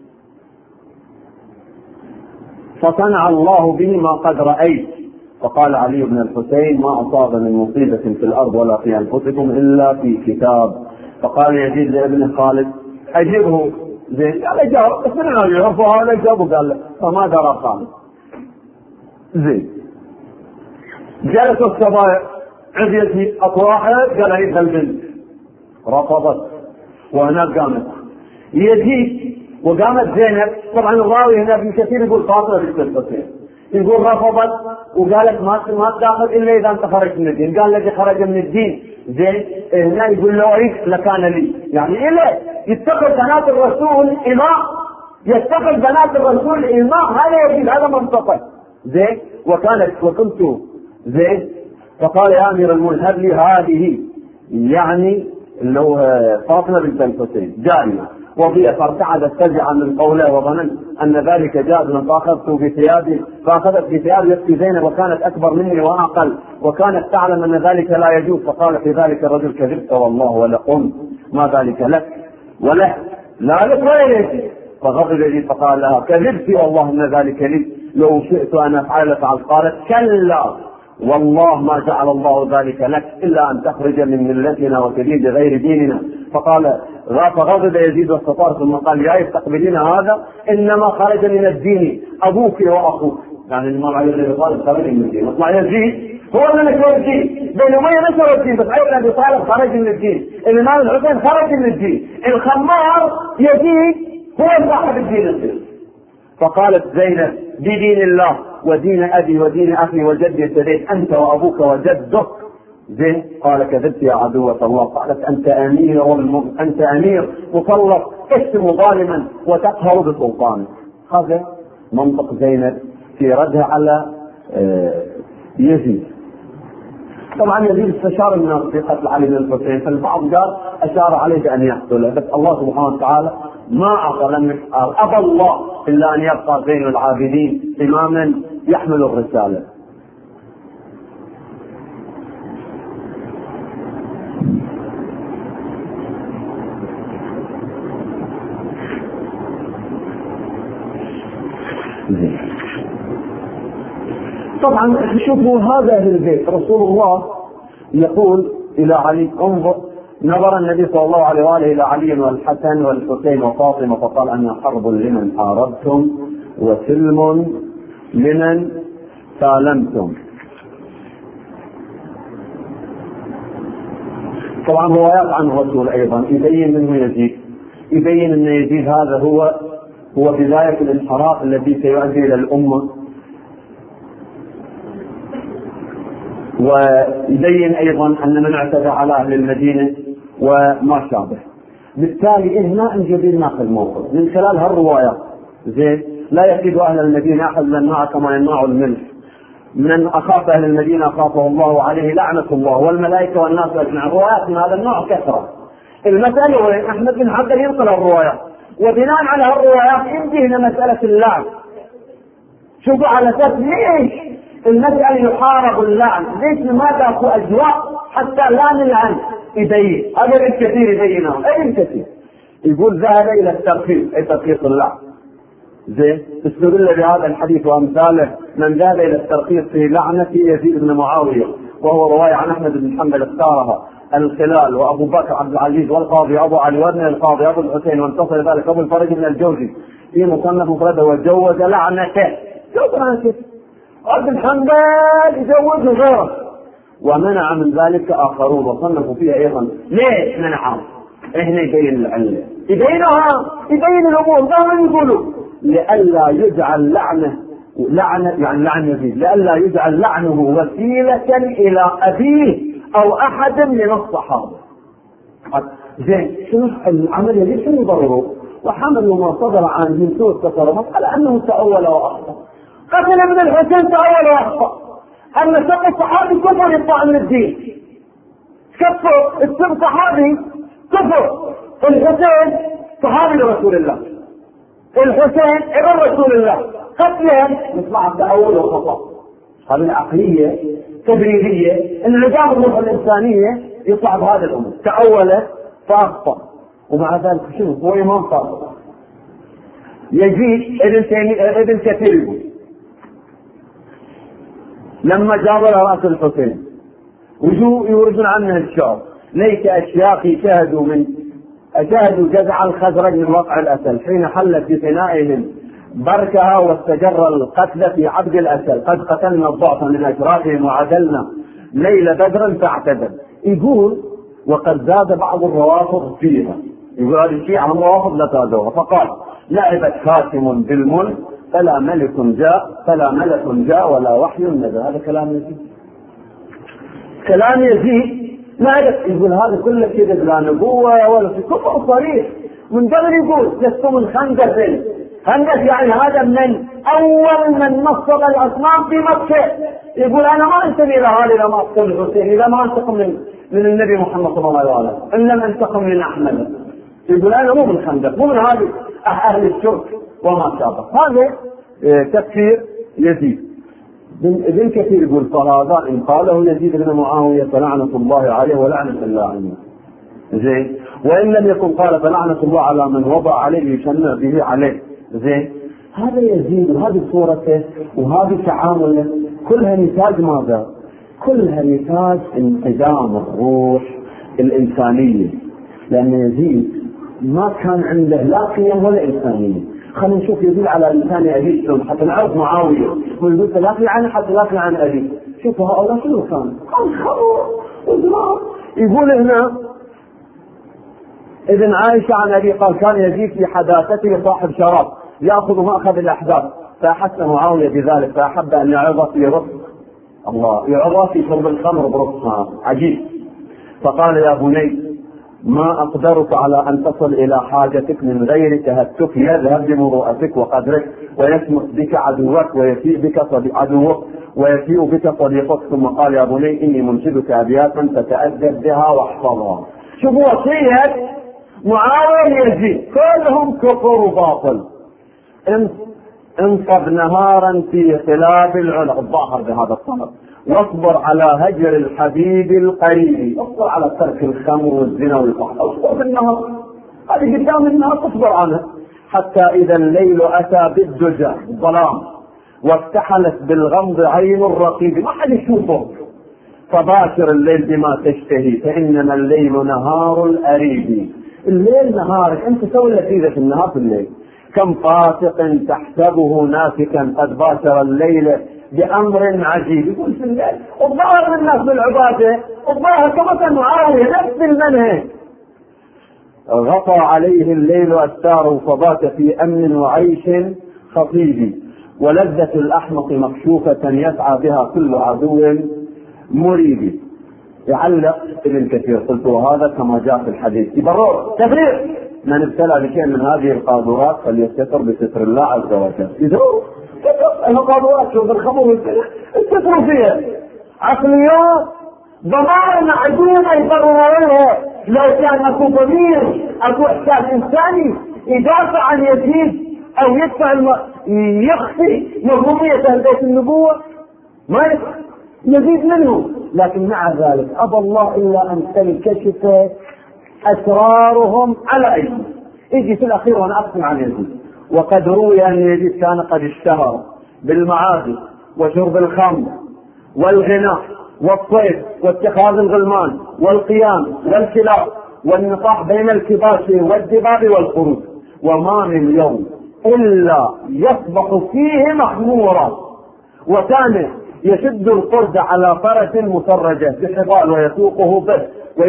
فصنع الله به ما قد رأيت. فقال علي بن الحسين ما أصاب من مصيبة في الأرض ولا في أنفسكم إلا في كتاب. فقال يزيد لابن خالد أجبه، زين قال جاوب، بس من يعرفه هذا جاوبه، قال له فما درى خالد. زين جلسوا السبايا عند يزيد أطواحه، قال هي البنت رفضت وهناك قامت يزيد وقامت زينب. طبعا الراوي هنا ابن كثير يقول فاطمه بنت الحسين، يقول رفضت وقالت ما تدخل الا اذا انت خرجت من الدين. قال الذي خرج من الدين زين هنا يقول له اريد لكان لي، يعني اله يتخذ بنات الرسول امام، يتخذ بنات الرسول امام، هذا يجيب هذا منطقه زين. وكنت زين فقال يا امير المؤمنين هب لي هذه، يعني لو فاطمه بنت الحسين جاريه وضيئة، فارتعدت فزعا من قوله وظننت ان ذلك جائز، فاخذت بثيابي يكفي زينب وكانت اكبر مني واقل وكانت تعلم ان ذلك لا يجوز. فقال في ذلك الرجل كذبت والله ولا قم، ما ذلك لك وله، لا لك ولا لك. فغضب يزيد فقال لها كذبت والله ان ذلك لي، لو شئت ان افعل فعلت. قالت كلا والله ما جعل الله ذلك لك الا ان تخرج من ملتنا وتدين بغير ديننا. فغضب يزيد واستطار ثم قال يا يستقبلين هذا انما خرج من الدين ابوك واخوك، يعني الامام علي بن ابي طالب خرج من الدين، اطلع يزيد هو اللي نشر الدين، بين اميه نشر الدين، بس علي بن ابي طالب خرج من الدين، الامام الحسين خرج من الدين، الخمار يزيد هو صاحب الدين. فقالت زينب بدين الله ودين ابي ودين اخي وجدي ابتديت انت وابوك وجدك. زين قال كذبت يا عدوة الله. قالت انت امير مسلط تشتم ظالما وتقهر بسلطانك. هذا منطق زينب في ردها على يزيد. طبعا يزيد استشار الناس في قتل علي بن الحسين، فالبعض قال اشار عليه بان يقتله، بس الله سبحانه وتعالى ما اعطى لم يفعل، ابى الله الا ان يبقى زين العابدين اماما يحمل الرساله. طبعا شوفوا هذا اهل البيت، رسول الله يقول الى علي انظر، نظر النبي صلى الله عليه واله الى علي والحسن والحسين وفاطمه فقال انا حرب لمن حاربتم وسلم لمن سالمتم. طبعا روايات عن الرسول ايضا يبين منه يزيد، يبين ان يزيد هذا هو بدايه الانحراف الذي سيؤدي الى الامه، ويبين ايضا ان من اعتدى على اهل المدينه وما شابه. بالتالي هنا انجبر ناخذ موقف من خلال هالروايات. زين لا يكيد اهل المدينه احد للناع كما يناع الملح، من اخاف اهل المدينه اخافه الله عليه لعنه الله والملائكه والناس اجمعين. روايات من هذا النوع كثره. المساله وين احمد بن حنبل ينقل الروايات وبناء على هالروايات ينتهي مسألة اللعن. شوفوا على اساس ليش المسألة يحارب اللعن، ليش لماذا اكو اجواء حتى لا نلعن. يبين هذا ابن كثير يبينه، ابن كثير يقول ذهب الى الترخيص، اي ترخيص اللعن. زين استدل بهذا الحديث وامثاله من ذهب الى الترخيص في لعنة يزيد بن معاوية، وهو رواية عن احمد بن حنبل اختارها الخلال وابو بكر عبد العزيز والقاضي ابو علي وابن القاضي ابو الحسين، وانتصر ذلك ابو الفرج بن الجوزي في مصنف مفرده وجوز لعنته. ابن حنبل يجوز غيره، ومنع من ذلك اخرون وصنفوا فيها ايضا. ليش منعهم؟ هنا يبين العله، يبين الامور. دائما يقولوا لئلا يجعل لعن يزيد، لئلا يجعل لعنه وسيلة الى ابيه او احد من الصحابة. زين شنو العملية دي؟ شنو ضرره؟ وحملوا ما صدر عن من سوء التصرفات على انه تأول واخطأ. قتل ابن الحسين تأول واخطأ، اما سب الصحابي كفر يطلع من الدين. كفر السب صحابي كفر. الحسين صحابي لرسول الله، الحسين ابن رسول الله، قتلهم يطلع تأول وخطأ. هذه عقلية تبريرية ان نجاح الروح الانسانية يطلع بهذا الامور. تأول فاخطأ، ومع ذلك شنو هو امام صادق. يزيد ابن كثير يقول لما جاب راس الحسين وجو يوردون عنه الشعر: ليت اشياقي شاهدوا جزع الخزرج من وقع الاسل حين حلت بفنائهم بركها واستجر القتل في عبد الاسل. قد قتلنا الضعف من اشرافهم وعدلنا ليل بدر فاعتدل. يقول وقد زاد بعض الروافض فيها، يقول هذه الشيعة الروافض لا زادوها، فقال: لعبت خاتم بالملك فلا ملك جاء ولا وحي نزل. هذا كلام يزيد، كلام يزيد. ما يقول هذا كله كذب، لا نبوة ولا في كفر صريح. من قبل يقول جسم الخندق، يعني هذا من اول من نصب الاصنام في مكة. يقول انا ما انتمي الى هذا، اذا ما اقتل الحسين، اذا ما انتقم من النبي محمد صلى الله عليه وسلم، ان لم انتقم من احمد. يقول انا مو من الخندق، مو من هذه اهل الشرك وما شابه. هذا تفسير يزيد. ابن كثير يقول: فهذا ان قاله يزيد بن معاوية فلعنة الله عليه ولعنة الله عنه. زين، وان لم يكن قال فلعنة الله على من وضع عليه يشنع به عليه. زين، هذا يزيد وهذه صورته وهذه تعامله كلها نتاج ماذا؟ كلها نتاج انقدام الروح الانسانية، لان يزيد ما كان عنده لا قيم ولا انسانية. خلينا نشوف يزيد على لسان ابي شلون حتى نعرف معاوية، ويقول لا في عن حتى لا في عن ابي. شوفوا هؤلاء شنو كان خمر وزراعة. يقول هنا ابن عائشة عن ابي قال: كان يزيد في حداثته صاحب شراب ياخذ ماخذ الاحداث، فاحس معاوية بذلك فاحب ان يعظ في رفق الله، يعظ في شرب الخمر برفق. عجيب. فقال: يا بني ما أقدرك على أن تصل إلى حاجتك من غير تهتك، يذهب بمروءتك وقدرك ويسمح بك عدوك ويسيء بك صديقك. ثم قال: يا بني إني منشدك أبياتا فتأدب بها واحفظها. شوفوا وصية معاوية يزيد، كلهم كفر وباطل. انصب نهارا في خلاف العلا، الظاهر بهذا الصمت، واصبر على هجر الحبيب القريب، اصبر على ترك الخمر والزنا والفحش، اصبر بالنهار، هذه قدام النهار تصبر عنها، حتى اذا الليل اتى بالدجى الظلام وافتحلت بالغمض عين الرقيب، ما حد يشوفه، فباشر الليل بما تشتهي فانما الليل نهار الاريب. الليل نهارك، انت سوي لذيذة النهار في الليل. كم فاسق تحسبه ناسكا قد باشر الليل بأمر عجيب. يقول في الليل الظاهر الناس بالعبادة، الظاهر كما معاوية نفس المنهج. غطى عليه الليل أستاره فبات في أمن وعيش خطيب، ولذة الأحمق مكشوفة يسعى بها كل عدو مريب. يعلق ابن كثير: قلت وهذا كما جاء في الحديث. يبرر تبرير: من ابتلى بشيء من هذه القاذورات فليستتر بستر الله عز وجل. يدور القاذورات، شوف الخمر استتروا فيها. عقليات ضمان عدونا يبررونها. لو كان اكو ضمير، اكو احساس انساني، يدافع عن يزيد أو يخفي مظلومية أهل بيت النبوة؟ ما يزيد منه. لكن مع ذلك أبى الله إلا أن تنكشف أسرارهم على أيدي. يجي في الأخير وأنا أقسم عن يزيد. وقد روي أن يزيد كان قد اشتهر بالمعازف وشرب الخمر والغناء والصيد واتخاذ الغلمان والقيام والكلاب والنطاح بين الكباش والدباب والخروج، وما من يوم إلا يصبح فيه مخمورا. وكان يشد القرد على فرس مسرجة بحبال ويسوقه به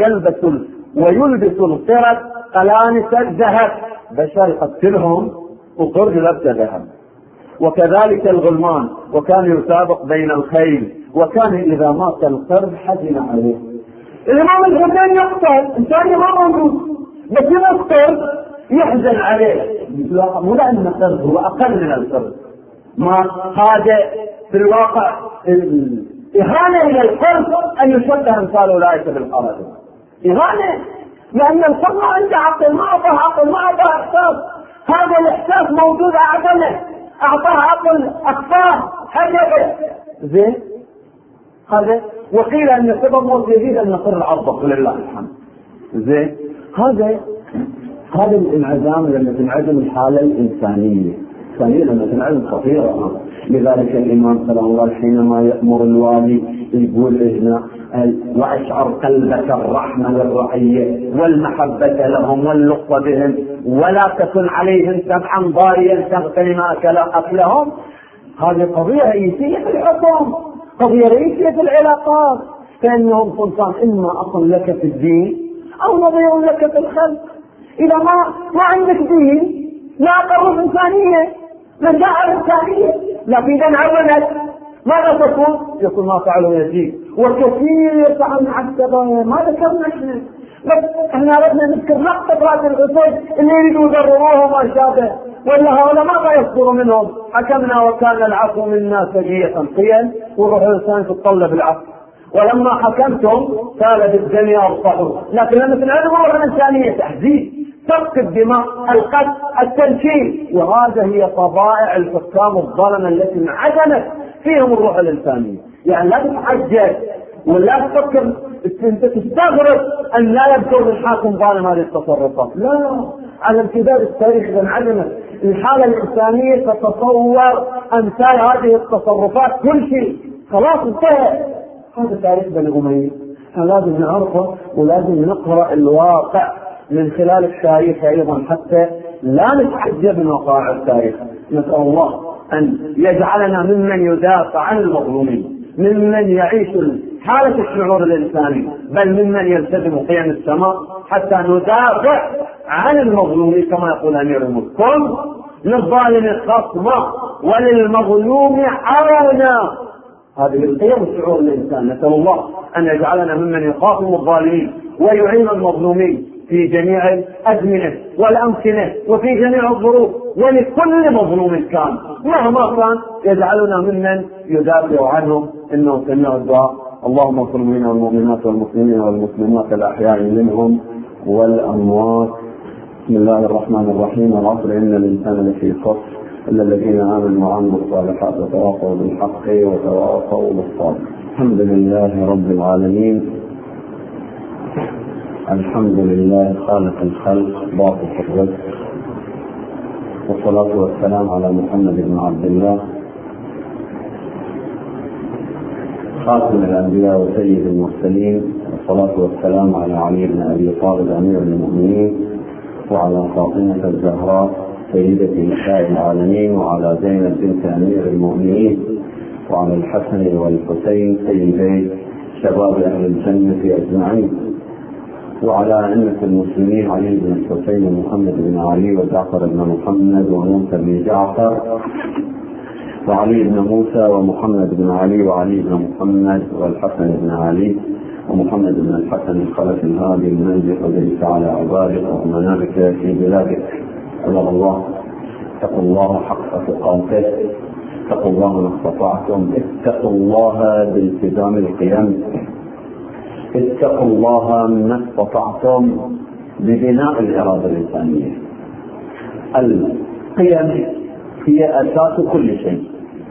ويلبس القرد قلانس الذهب، بشر يقتلهم وقرد لبس ذهب. وكذلك الغلمان، وكان يسابق بين الخيل، وكان إذا مات القرد حزن عليه. الإمام الحسين يقتل إنسان ما موجود، بس يقتل يحزن عليه، مو لأن القرد هو أقل من القرد. ما هذا في الواقع إهانة إلى القرد أن يشبه أمثال أولئك بالقردة، إهانة، لأن القرد ما عنده عقل، ما أعطاه عقل، ما أعطاه إحساس. هذا الإحساس موجود أعدمه، أعطاه عقل أخفاه حجبه. زين هذا. وقيل أن سبب موت يزيد أن يقر العرض ولله الحمد. زين هذا الانعدام لما تنعدم الحالة الإنسانية لما تنعدم خطيرة. لذلك الإمام صلى الله عليه وسلم حينما يأمر الوالي يقول إذن وأشعر قلبك الرحمة للرعية والمحبة لهم واللطف بهم، ولا تكن عليهم سبعا ضاريا تغتنم أكلهم. هذه قضية رئيسية في الحكم، قضية رئيسية في العلاقات، فإنهم سلطان إما أصل لك في الدين أو نظير لك في الخلق. إذا ما عندك دين لا قرب إنسانية، من دعا إنسانية، لكن إذا انعدمت ماذا يكون ما فعله يزيد. وكثير يفعل مع السبايا ما ذكرنا احنا، بس احنا ردنا نذكر نقطة هذا الغسيل اللي يريدوا يضرروه وما شابه، ولا هؤلاء ما يصدر منهم. حكمنا وكان العفو منا سجية قيل، والروح الإنسان تتطلب العفو. ولما حكمتم سالت الدنيا والصحو، لكن لما تنعدم روح الإنسانية تحديد، سفك الدماء، القتل، التنكيل. وهذا هي طبائع الحكام الظلمة التي انعدمت فيهم الروح الإنسانية. يعني لا تتعجل ولا تفكر تستغرب أن لا يذكر الحاكم ظالم هذه التصرفات، لا، على امتداد التاريخ إذا انعدمت الحالة الإنسانية تتصور أمثال هذه التصرفات كل شيء، خلاص انتهى. هذا تاريخ بني أمية لازم نعرفه، ولازم نقرأ الواقع من خلال التاريخ أيضا حتى لا نتعجب من وقائع التاريخ. نسأل الله أن يجعلنا ممن يدافع عن المظلومين، ممن يعيش حالة الشعور الإنساني، بل ممن يلتزم قيم السماء حتى ندافع عن المظلومين كما يقول أمير الملك: كن للظالم خصما وللمظلوم عونا. هذه القيم الشعور الإنسان. نسأل الله أن يجعلنا ممن يخاطب الظالمين ويعين المظلومين في جميع الأزمنة والأمكنة وفي جميع الظروف، ولكل مظلوم كان مهما كان يجعلنا ممن يدافع عنهم. إنه سميع الدعاء. اللهم اغفر لنا والمؤمنات والمسلمين والمسلمات الأحياء منهم والأموات. بسم الله الرحمن الرحيم. العصر إن الإنسان لفي خسر إلا الذين آمنوا وعملوا الصالحات وتواصوا بالحق وتواصوا بالصبر. الحمد لله رب العالمين، الحمد لله خالق الخلق باسط الرزق، والصلاة والسلام على محمد بن عبد الله خاتم الأنبياء وسيد المرسلين، والصلاة والسلام على علي بن أبي طالب أمير المؤمنين، وعلى فاطمة الزهراء سيدة نساء العالمين، وعلى زينب بنت أمير المؤمنين، وعلى الحسن والحسين سيدي شباب أهل الجنة أجمعين، وعلى أئمة المسلمين علي بن الحسين ومحمد بن علي وجعفر بن محمد وموسى بن جعفر وعلي بن موسى ومحمد بن علي وعلي بن محمد والحسن بن علي ومحمد بن الحسن الخلف الهادي المنجح وليس على عبادك ومنابك في بلادك. عباد الله، اتقوا الله حق تقاته، اتقوا الله ما استطعتم، اتقوا الله بالتزام القيم، اتقوا الله ما استطعتم ببناء الإرادة الإنسانية. القيم هي أساس كل شيء.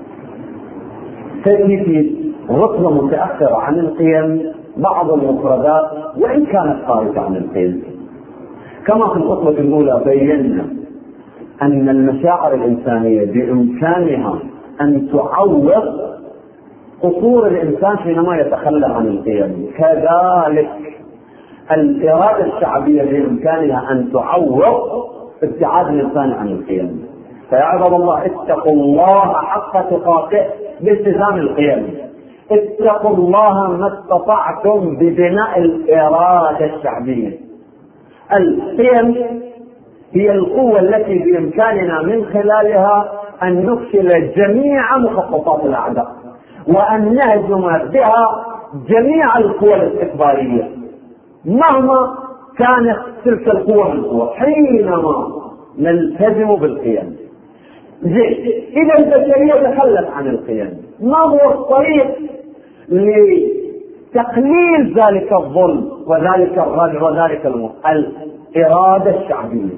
تأتي في رتبة متأخرة عن القيم بعض المفردات وإن كانت خارجة عن القيم. كما في الخطبة الأولى بينا أن المشاعر الإنسانية بإمكانها أن تعوض قصور الإنسان حينما يتخلى عن القيم، كذلك الإرادة الشعبية بإمكانها أن تعوض ابتعاد الإنسان عن القيم. فيا عباد الله اتقوا الله حق تقاته بالتزام القيم، اتقوا الله ما استطعتم ببناء الإرادة الشعبية. القيم هي القوة التي بإمكاننا من خلالها أن نفشل جميع مخططات الأعداء وأن نهزم بها جميع القوى الاستكبارية مهما كانت تلك القوى من قوة حينما نلتزم بالقيم. إذا البشرية تخلت عن القيم، ما هو الطريق لتقليل ذلك الظلم وذلك الردع وذلك الإرادة الشعبية؟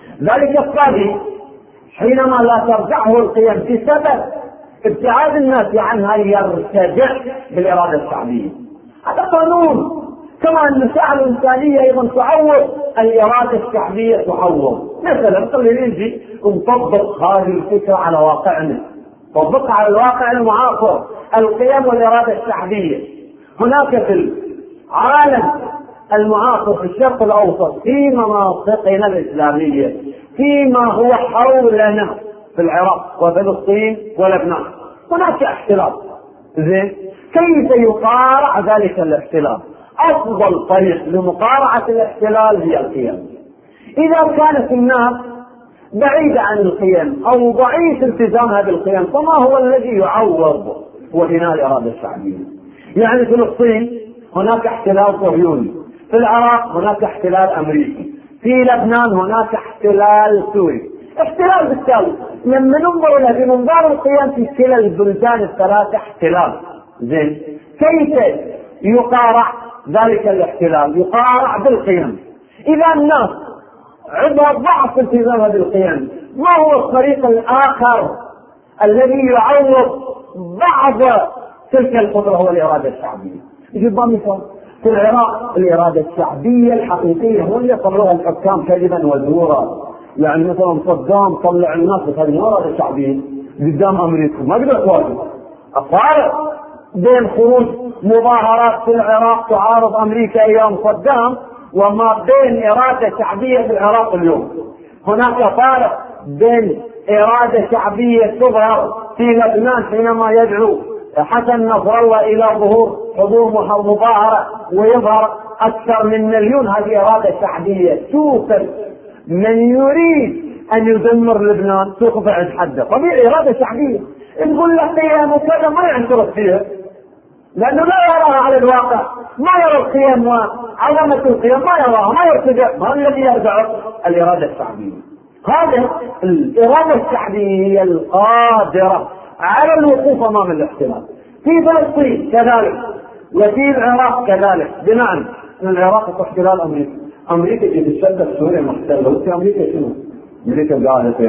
ذلك الطريق حينما لا ترجعه القيم بسبب ابتعاد الناس عنها يرتجع بالإرادة الشعبية. هذا قانون، كما أن المشاعر الإنسانية أيضا تعوض الإرادة الشعبية تعوض. مثلا خلينا نجي ونطبق هذه الفكرة على واقعنا، نطبقها على الواقع المعاصر، القيم والإرادة الشعبية. هناك في العالم المعاصر في الشرق الأوسط في مناطقنا الإسلامية فيما هو حولنا في العراق وفلسطين ولبنان هناك اختلاف. زين، كيف يقارع ذلك الاختلاف؟ أفضل طريق لمقارعة الاحتلال هي القيم. إذا كانت الناس بعيدة عن القيم أو ضعيف التزامها بالقيم فما هو الذي يعوض وبناء الإرادة الشعبية؟ يعني في فلسطين هناك احتلال صهيوني، في العراق هناك احتلال أمريكي، في لبنان هناك احتلال سوري. احتلال بالتالي لما ننظر إلى بمنظار القيم في كلا البلدان الثلاثة احتلال. زين، كيف يقارع ذلك الاحتلال؟ يقارع بالقيم. إذا الناس عندها ضعف التزامها بالقيم، ما هو الطريق الآخر الذي يعوض بعض تلك القدرة؟ هو الإرادة الشعبية. يجب مثال في العراق الإرادة الشعبية الحقيقية هو اللي طلعوها الحكام كذبا وزورا. يعني مثلا صدام طلع الناس بهذه الإرادة الشعبية قدام أمريكا ما قدر تواجه. الفارق بين خروج مظاهرات في العراق تعارض أمريكا أيام صدام وما بين إرادة شعبية في العراق اليوم. هناك فارق بين إرادة شعبية تظهر في لبنان حينما يدعو حسن نصر الله إلى ظهور حضور مظاهرة ويظهر أكثر من مليون، هذه إرادة شعبية توقف من يريد أن يدمر لبنان، توقف عند حده. طبيعي إرادة شعبية نقول له قيم وكذا ما يعترف فيها لأنه لا يراها على الواقع، ما يرى القيم وعظمة القيم ما يراها، ما يرتجع. ما الذي يرجع؟ الإرادة الشعبية. هذه الإرادة الشعبية هي القادرة على الوقوف أمام الاحتلال. في فلسطين كذلك وفي العراق كذلك، بمعنى أن العراق احتلال أمريكا تتشدد سوريا محتلة، وفي أمريكا شنو؟ أمريكا قالت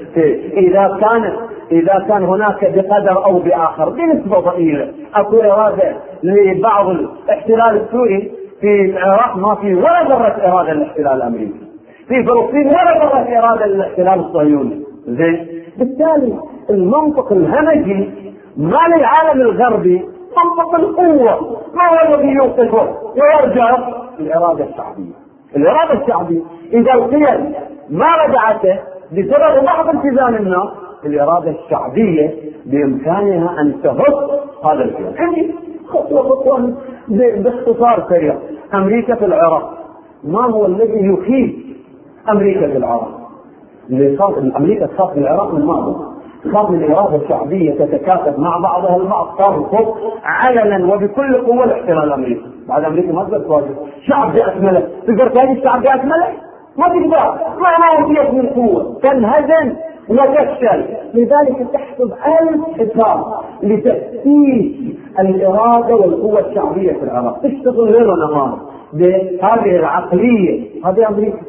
إذا كان هناك بقدر أو بآخر بنسبة ضئيلة أكو إرادة لبعض الاحتلال السوري، في العراق ما في ولا ذرة إرادة الاحتلال الأمريكي، في فلسطين ولا ذرة إرادة الاحتلال الصهيوني. زين، بالتالي المنطق الهمجي ما للعالم الغربي منطق القوة، ما هو الذي يوقفه ويرجع؟ الإرادة الشعبية. الإرادة الشعبية إذا القيم ما رجعته بسبب بعض التزام الناس، الإرادة الشعبية بإمكانها أن تهز هذا القيم. عندي خطوة باختصار سريع. أمريكا في العراق، ما هو الذي يخيف أمريكا في العراق؟ أمريكا تخاف من العراق من ماذا؟ تخاف من الإرادة الشعبية تتكاتف مع بعضها البعض، ترفض علنا وبكل قوة الاحتلال الأمريكي. بعد أمريكا ما تقدر تواجه شعب بأكمله، تقدر تواجه الشعب بأكمله؟ ما تقدر، ما فيك من قوة، تنهزم وتفشل. لذلك تحسب 1000 حساب لتأسيس الإرادة والقوة الشعبية في العراق، تشتغل ليل ونهار بهذه العقلية. هذه أمريكا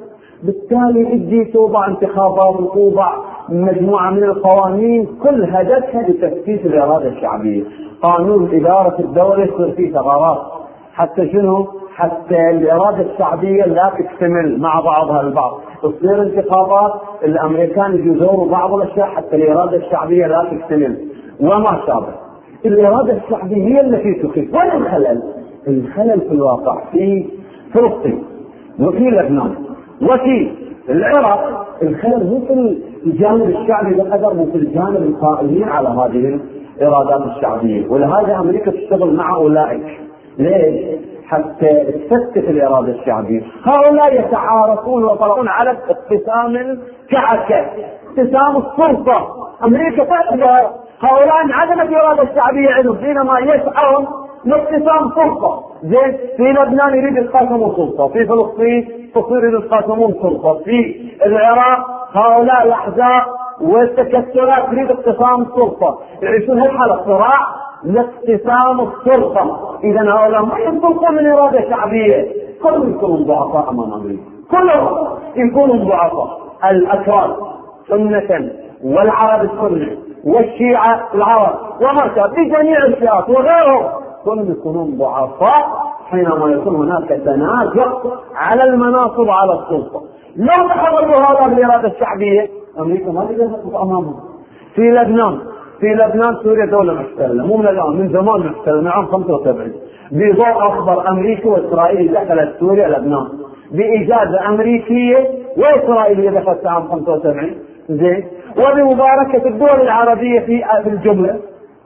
بالتالي تجي توضع انتخابات وتوضع مجموعة من القوانين كل هدفها لتثبيت الإرادة الشعبية. قانون إدارة الدولة يصير فيه ثغرات، حتى شنو؟ حتى الإرادة الشعبية لا تكتمل مع بعضها البعض. تصير انتخابات، الأمريكان يجوزوا بعض الأشياء حتى الإرادة الشعبية لا تكتمل وما شابه. الإرادة الشعبية هي التي تخف. وين الخلل؟ الخلل في الواقع في فلسطين وفي لبنان وفي العراق. الخلل مو في الجانب الشعبي بقدر مو في الجانب القائمين على هذه الإرادات الشعبية. ولهذا أمريكا تشتغل مع أولئك. ليش؟ حتى تثبت الإرادة الشعبية. هؤلاء يتعارفون ويطلعون على اقتسام كعكة، اقتسام السلطة. أمريكا تعتبر هؤلاء انعدمت الإرادة الشعبية عندهم حينما يسعون لاقتسام سلطة. زين، في لبنان يريد يتقاسمون سلطة، في فلسطين تصير يتقاسمون سلطة، في العراق هؤلاء الأحزاب والتكتلات تريد اقتسام السلطة. يعيشون هالحالة، صراع لاقتسام السلطة. إذا هؤلاء ما ينطلقون من إرادة شعبية، كلهم يكونون ضعفاء أمام أمريكا، كلهم يكونون ضعفاء. الأكراد سنة والعرب السنة والشيعة العرب وما شابه بجميع الفئات وغيرهم كلهم يكونون ضعفاء حينما يكون هناك تنازع على المناصب على السلطة. لو تحركوا هذا بالإرادة الشعبية أمريكا ما تقدر تقف أمامهم. في لبنان سوريا دولة محتلة، مو من الآن، من زمان محتلة، من عام 75 بضوء أخبر أمريكي وإسرائيلي دخلت سوريا لبنان بإجازة أمريكية وإسرائيلية دخلت عام 75. زين، وبمباركة الدول العربية في الجملة،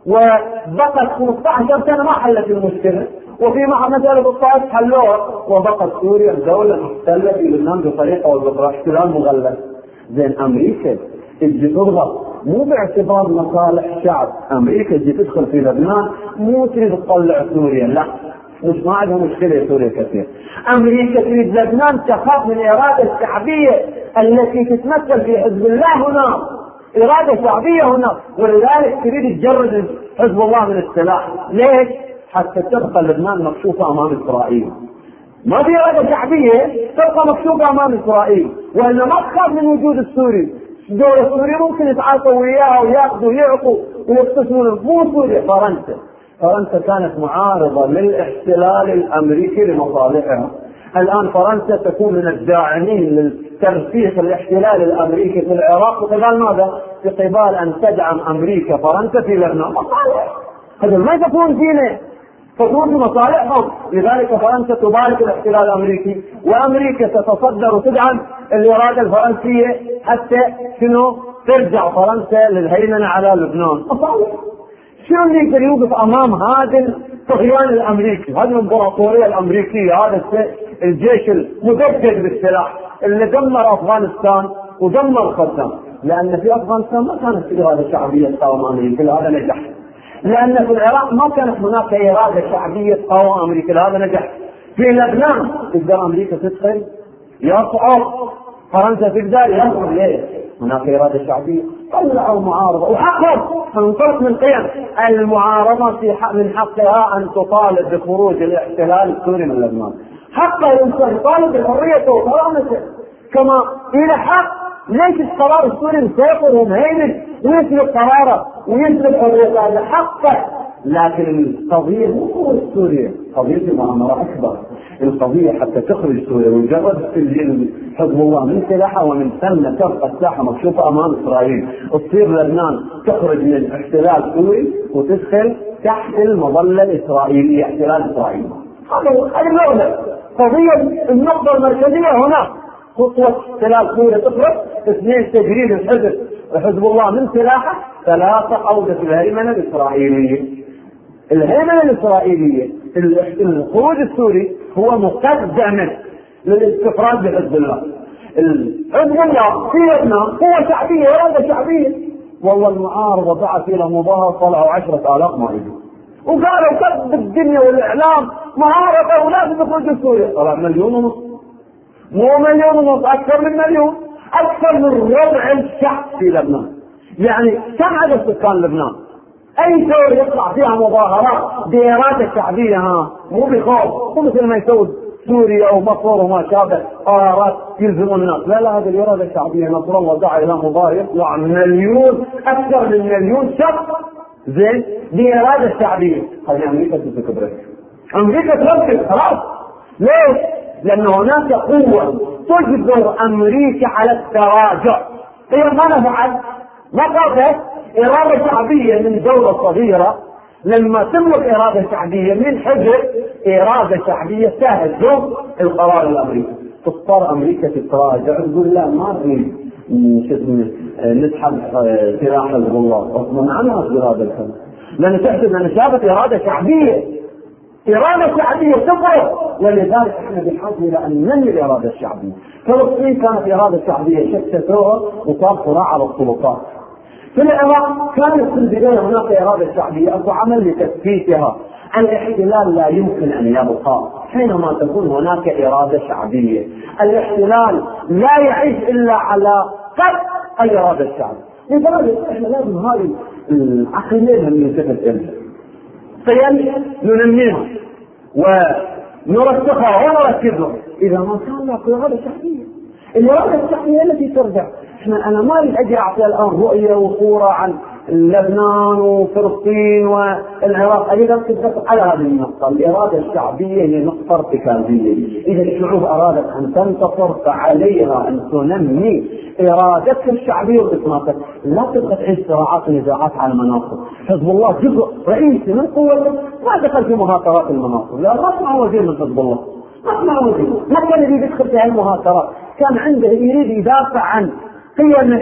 وبقت 15 سنة ما حلت المشكلة، وفي مسألة الطائف حلوها، وبقت سوريا دولة محتلة في لبنان بطريقة أو بأخرى، احتلال مغلق. زين، أمريكا تجي تضغط مو باعتبار مصالح شعب. أمريكا تجي تدخل في لبنان مو تريد تطلع سوريا، لا، مش ما عندها مشكلة سوريا كثير. أمريكا تريد لبنان تخاف من الإرادة الشعبية التي تتمثل في حزب الله هنا، إرادة شعبية هنا، ولذلك تريد تجرد حزب الله من السلاح. ليش؟ حتى تبقى لبنان مكشوفة أمام إسرائيل. ما في إرادة شعبية، تبقى مكشوفة أمام إسرائيل، وإلا ما تخاف من وجود السوري. دولة سوريا ممكن يتعاطوا وياها وياخذوا ويعطوا ويقتسمون. مو سوريا، فرنسا كانت معارضة للاحتلال الأمريكي لمصالحها. الآن فرنسا تكون من الداعمين لترسيخ الاحتلال الأمريكي في العراق، وقبال ماذا؟ بقبال أن تدعم أمريكا فرنسا في لبنان. مصالح هذا ما تكون فينا، تكون في مصالحهم. لذلك فرنسا تبارك الاحتلال الأمريكي، وأمريكا تتصدر وتدعم الإرادة الفرنسية حتى شنو؟ ترجع فرنسا للهيمنة على لبنان. مصالح. شنو اللي يقدر يوقف أمام هذا الطغيان الأمريكي، هذه الإمبراطورية الأمريكية، هذا الجيش المدجج بالسلاح اللي دمر أفغانستان ودمر صدام؟ لأن في أفغانستان ما كانت في إرادة شعبية تقاوم أمريكا، هذا نجح. لأن في العراق ما كانت هناك إرادة شعبية تقاوم أمريكا، هذا نجح. في لبنان تقدر أمريكا تدخل؟ يصعب. فرنسا تقدر؟ يصعب. ليه؟ هناك إرادة شعبية. طلعوا معارضة وحقهم انطلق من قيم المعارضة من حقها أن تطالب بخروج الاحتلال السوري من لبنان. حقها يطالب بحريته وكرامته كما إلى حق. ليش القرار السوري مسيطر ومهيمن ويسلب قراره ويسلب حريته؟ هذا حقه. لكن القضية مو سوريا، قضية مؤامرة أكبر. القضية حتى تخرج سوريا ومجرد تسجيل حزب الله من سلاحها، ومن ثم تبقى الساحة مكشوفة أمام إسرائيل، وتصير لبنان تخرج من احتلال سوري وتدخل تحت المظلة الإسرائيلية، احتلال إسرائيل. هذه الأولى قضية. النقطة المركزية هنا خطوة احتلال سوريا تخرج، 2 تجريد حزب الله من سلاحه، 3 عودة الهيمنة الإسرائيلية. الهيمنة الإسرائيلية، الخروج السوري هو مقدمة للاستفراد بحزب الله. حزب الله في لبنان قوة شعبية، إرادة شعبية. والله المعارضة بعث إلى مظاهر طلعوا 10,000 ما يجوا، وقالوا كذب الدنيا والإعلام معارضة ولازم يخرجوا سوريا. طلع 1.5 مليون، مو 1.5 مليون، أكثر من 1 مليون، أكثر من ربع الشعب في لبنان. يعني كم عدد سكان لبنان؟ أي دولة يطلع فيها مظاهرات بإرادة شعبية، مو بخوف، مو مثل ما يسوي سوريا ومصر وما شابه قرارات يلزمون الناس. لا هذه الإرادة الشعبية. نصر الله دعا إلى مضايق يطلع مليون أكثر من مليون شخص زين بإرادة شعبية. هذه أمريكا تتكبر، أمريكا تركز خلاص. ليش؟ لأن هناك قوة تجبر أمريكا على التراجع. هي ما نفعل ما قالت إرادة شعبية من دولة صغيرة لما تملك إرادة شعبية من حجر إرادة شعبية تهزم القرار الأمريكي. تضطر أمريكا تتراجع تقول لا ما نريد نسحب سلاح حزب الله غصبا عنها في هذا الحل، لأن تحسب أن شافت إرادة شعبية، إرادة شعبية تفرق. ولذلك احنا بحاجة إلى أن ننمي الإرادة الشعبية. فلسطين كانت إرادة شعبية شتتوها وصار صراع على السلطات. في العراق كانت في البداية هناك إرادة شعبية أو عمل لتثبيتها. الاحتلال لا يمكن أن يبقى حينما تكون هناك إرادة شعبية. الاحتلال لا يعيش إلا على قد الإرادة الشعبية. لذلك احنا لازم هذه العقلين اللي نلتفت إليها قيم ننميها ونرسخها ونركزها. إذا ما كان لك إرادة شعبية، الإرادة الشعبية التي ترجع. أنا ما أريد أجي أعطي الآن رؤية وصورة عن لبنان وفلسطين والعراق. أريد أن تتفق على هذه النقطة. الإرادة الشعبية هي نقطة ارتكازية. إذا الشعوب أرادت أن تنتصر فعليها أن تنمي إرادتها الشعبية وإطلاقها. لا تبقى تعيش صراعات ونزاعات على المناصب. حزب الله جزء رئيسي من قوته ما دخل في مهاترات المناصب. لا ما اسمع وزير من حزب الله، ما اسمع وزير، ما كان يريد يدخل في هالمهاترات. كان عنده يريد يدافع عن قيمه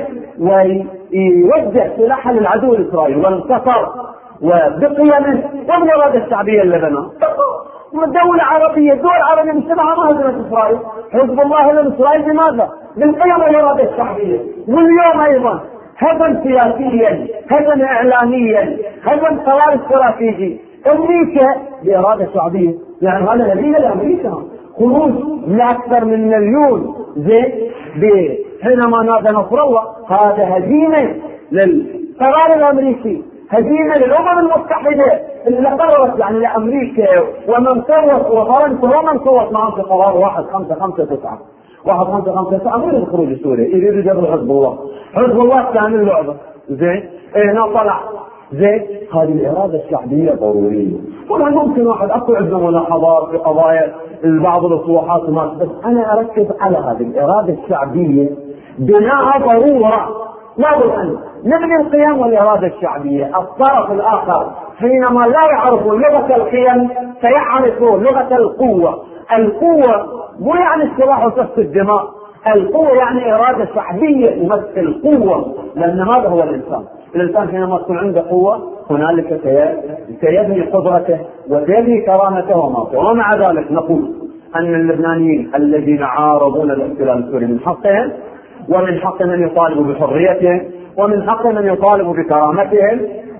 ويوجه سلاحا للعدو الإسرائيلي وانتصر وبقيمه وبالإرادة الشعبية اللبنان. دولة عربية، دول عربية مجتمعها ما هزمت إسرائيل. حزب الله هزم إسرائيل بماذا؟ بالقيم والإرادة الشعبية. واليوم أيضا هزم سياسيا، هزم إعلاميا، هزم قرار استراتيجي. أمريكا بإرادة شعبية، يعني هذا هزيمة لأمريكا. خروج لأكثر من مليون زين حينما نادى نصر الله، هذا هزيمة للقرار الأمريكي، هزيمة للأمم المتحدة اللي قررت يعني لأمريكا ومن صوت وفرنسا ومن صوت معهم في قرار 1559 1559 غير الخروج السوري يريد جبر حزب الله. حزب الله كان اللعبة زين هنا طلع زين. هذه الإرادة الشعبية ضرورية. طبعا ممكن واحد أكو عنده ملاحظات في قضايا بعض الإصلاحات وما، بس أنا أركز على هذه الإرادة الشعبية بناء ضرورة. لابد أن نبني القيم والإرادة الشعبية. الطرف الآخر حينما لا يعرف لغة القيم سيعرف لغة القوة. القوة مو يعني السلاح وسفك الدماء، القوة يعني إرادة شعبية تمثل قوة. لأن هذا هو الإنسان. الإنسان حينما تكون عنده قوة هنالك سيبني قدرته وسيبني كرامته وموته. ومع ذلك نقول أن اللبنانيين الذين عارضون الاحتلال السوري من حقهم ومن حقهم أن يطالبوا بحريتهم ومن حقهم أن يطالبوا بكرامتهم،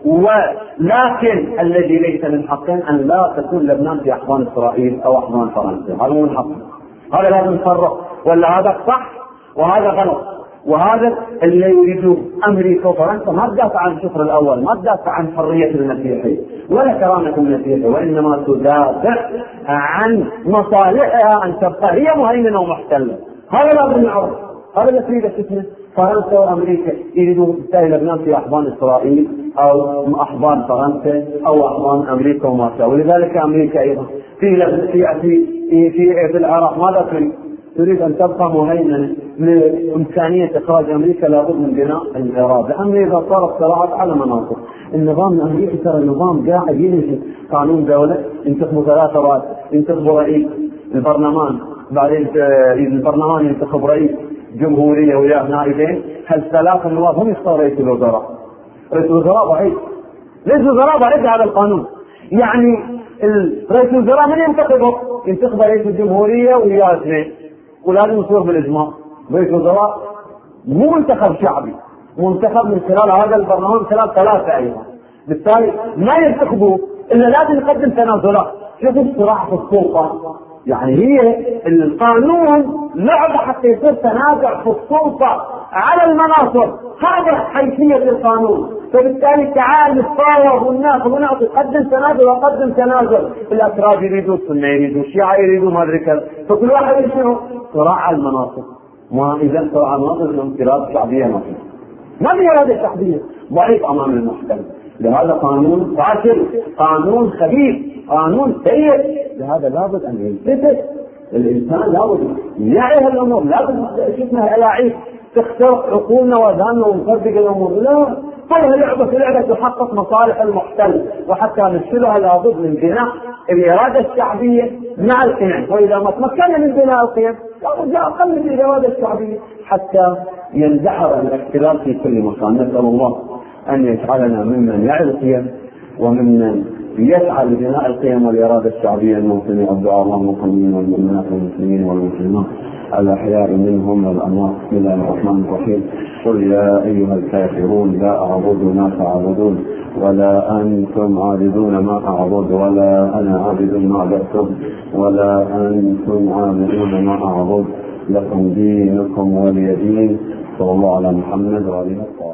ولكن الذي ليس من حقهم أن لا تكون لبنان في أحضان إسرائيل أو أحضان فرنسا. هذا مو من حقهم. هذا لازم نفرق، ولا هذا صح وهذا غلط. وهذا اللي يريد أمريكا وفرنسا ما تدافع عن الشطر الأول، ما تدافع عن حرية المسيحي ولا كرامة المسيحي، وإنما تدافع عن مصالحها أن تبقى هي مهيمنة ومحتلة. هذا لازم نعرف. هذا اللي تريد تسمى فرنسا وأمريكا يريدون بالتالي لبنان في أحضان إسرائيل أو أحضان فرنسا أو أحضان أمريكا وما شابه. ولذلك أمريكا أيضا في العراق ماذا تريد أن تبقى مهيمنة. لإمكانية إخراج أمريكا لابد من بناء الإرادة. أما إذا صارت صراعات على مناطق، النظام الأمريكي ترى النظام قاعد ينشئ قانون دولة، ينتخبوا 3 رؤساء، ينتخبوا رئيس البرلمان، بعدين البرلمان ينتخب رئيس جمهورية وياه نائبين. هال3 نواب هم يختاروا رئيس الوزراء. رئيس الوزراء ضعيف. رئيس الوزراء ضعيف هذا القانون. يعني رئيس الوزراء من ينتخبه؟ ينتخب رئيس الجمهورية وياه 2، ولازم يصير بالإجماع. رئيس الوزراء مو منتخب شعبي، منتخب من خلال هذا البرلمان من خلال 3 أيضا. بالتالي ما ينتخبوه إلا لازم يقدم تنازلات. شوفوا الصراع في السلطة، يعني هي القانون لعبة حتى يصير تنازع في السلطة على المناصب. هذا حيثية القانون. فبالتالي تعال نتفاوض والناس ونعطي قدم تنازل وقدم تنازل. الأكراد يريدوا، السنة يريدوا، الشيعة يريدوا، ما أدري كذا. فكل واحد شنو؟ صراع المناصب. ما اذا صراع المناصب انهم اراده شعبيه ما في اراده شعبيه، ضعيف امام المحكمه. لهذا قانون فاشل، قانون خبيث، قانون سيء. لهذا لابد ان يلتفت الانسان، لابد يعي هالامور، لابد شفنا الاعيب تخترق عقولنا واذهاننا ونفرق الامور. لا، هذه لعبه تحقق مصالح المحتل، وحتى نشتريها لابد من بناء الاراده الشعبيه مع القيم. واذا ما تمكنا من بناء القيم لابد لا اقل من الاراده الشعبيه حتى يندحر الاختلاف في كل مكان. نسال الله ان يجعلنا ممن يعي القيم وممن يسعى لبناء القيم والاراده الشعبيه الموطنيه. الدعاء اللهم المؤمنين والمؤمنات والمسلمين والمسلمات الأحياء منهم والأموات. بسم الله الرحمن الرحيم. قل يا أيها الكافرون لا أعبد ما تعبدون ولا أنتم عابدون ما أعبد ولا أنا عابد ما عبدتم ولا أنتم عابدون ما أعبد، لكم دينكم ولي دين. صلى الله على محمد وعلى آله وسلم.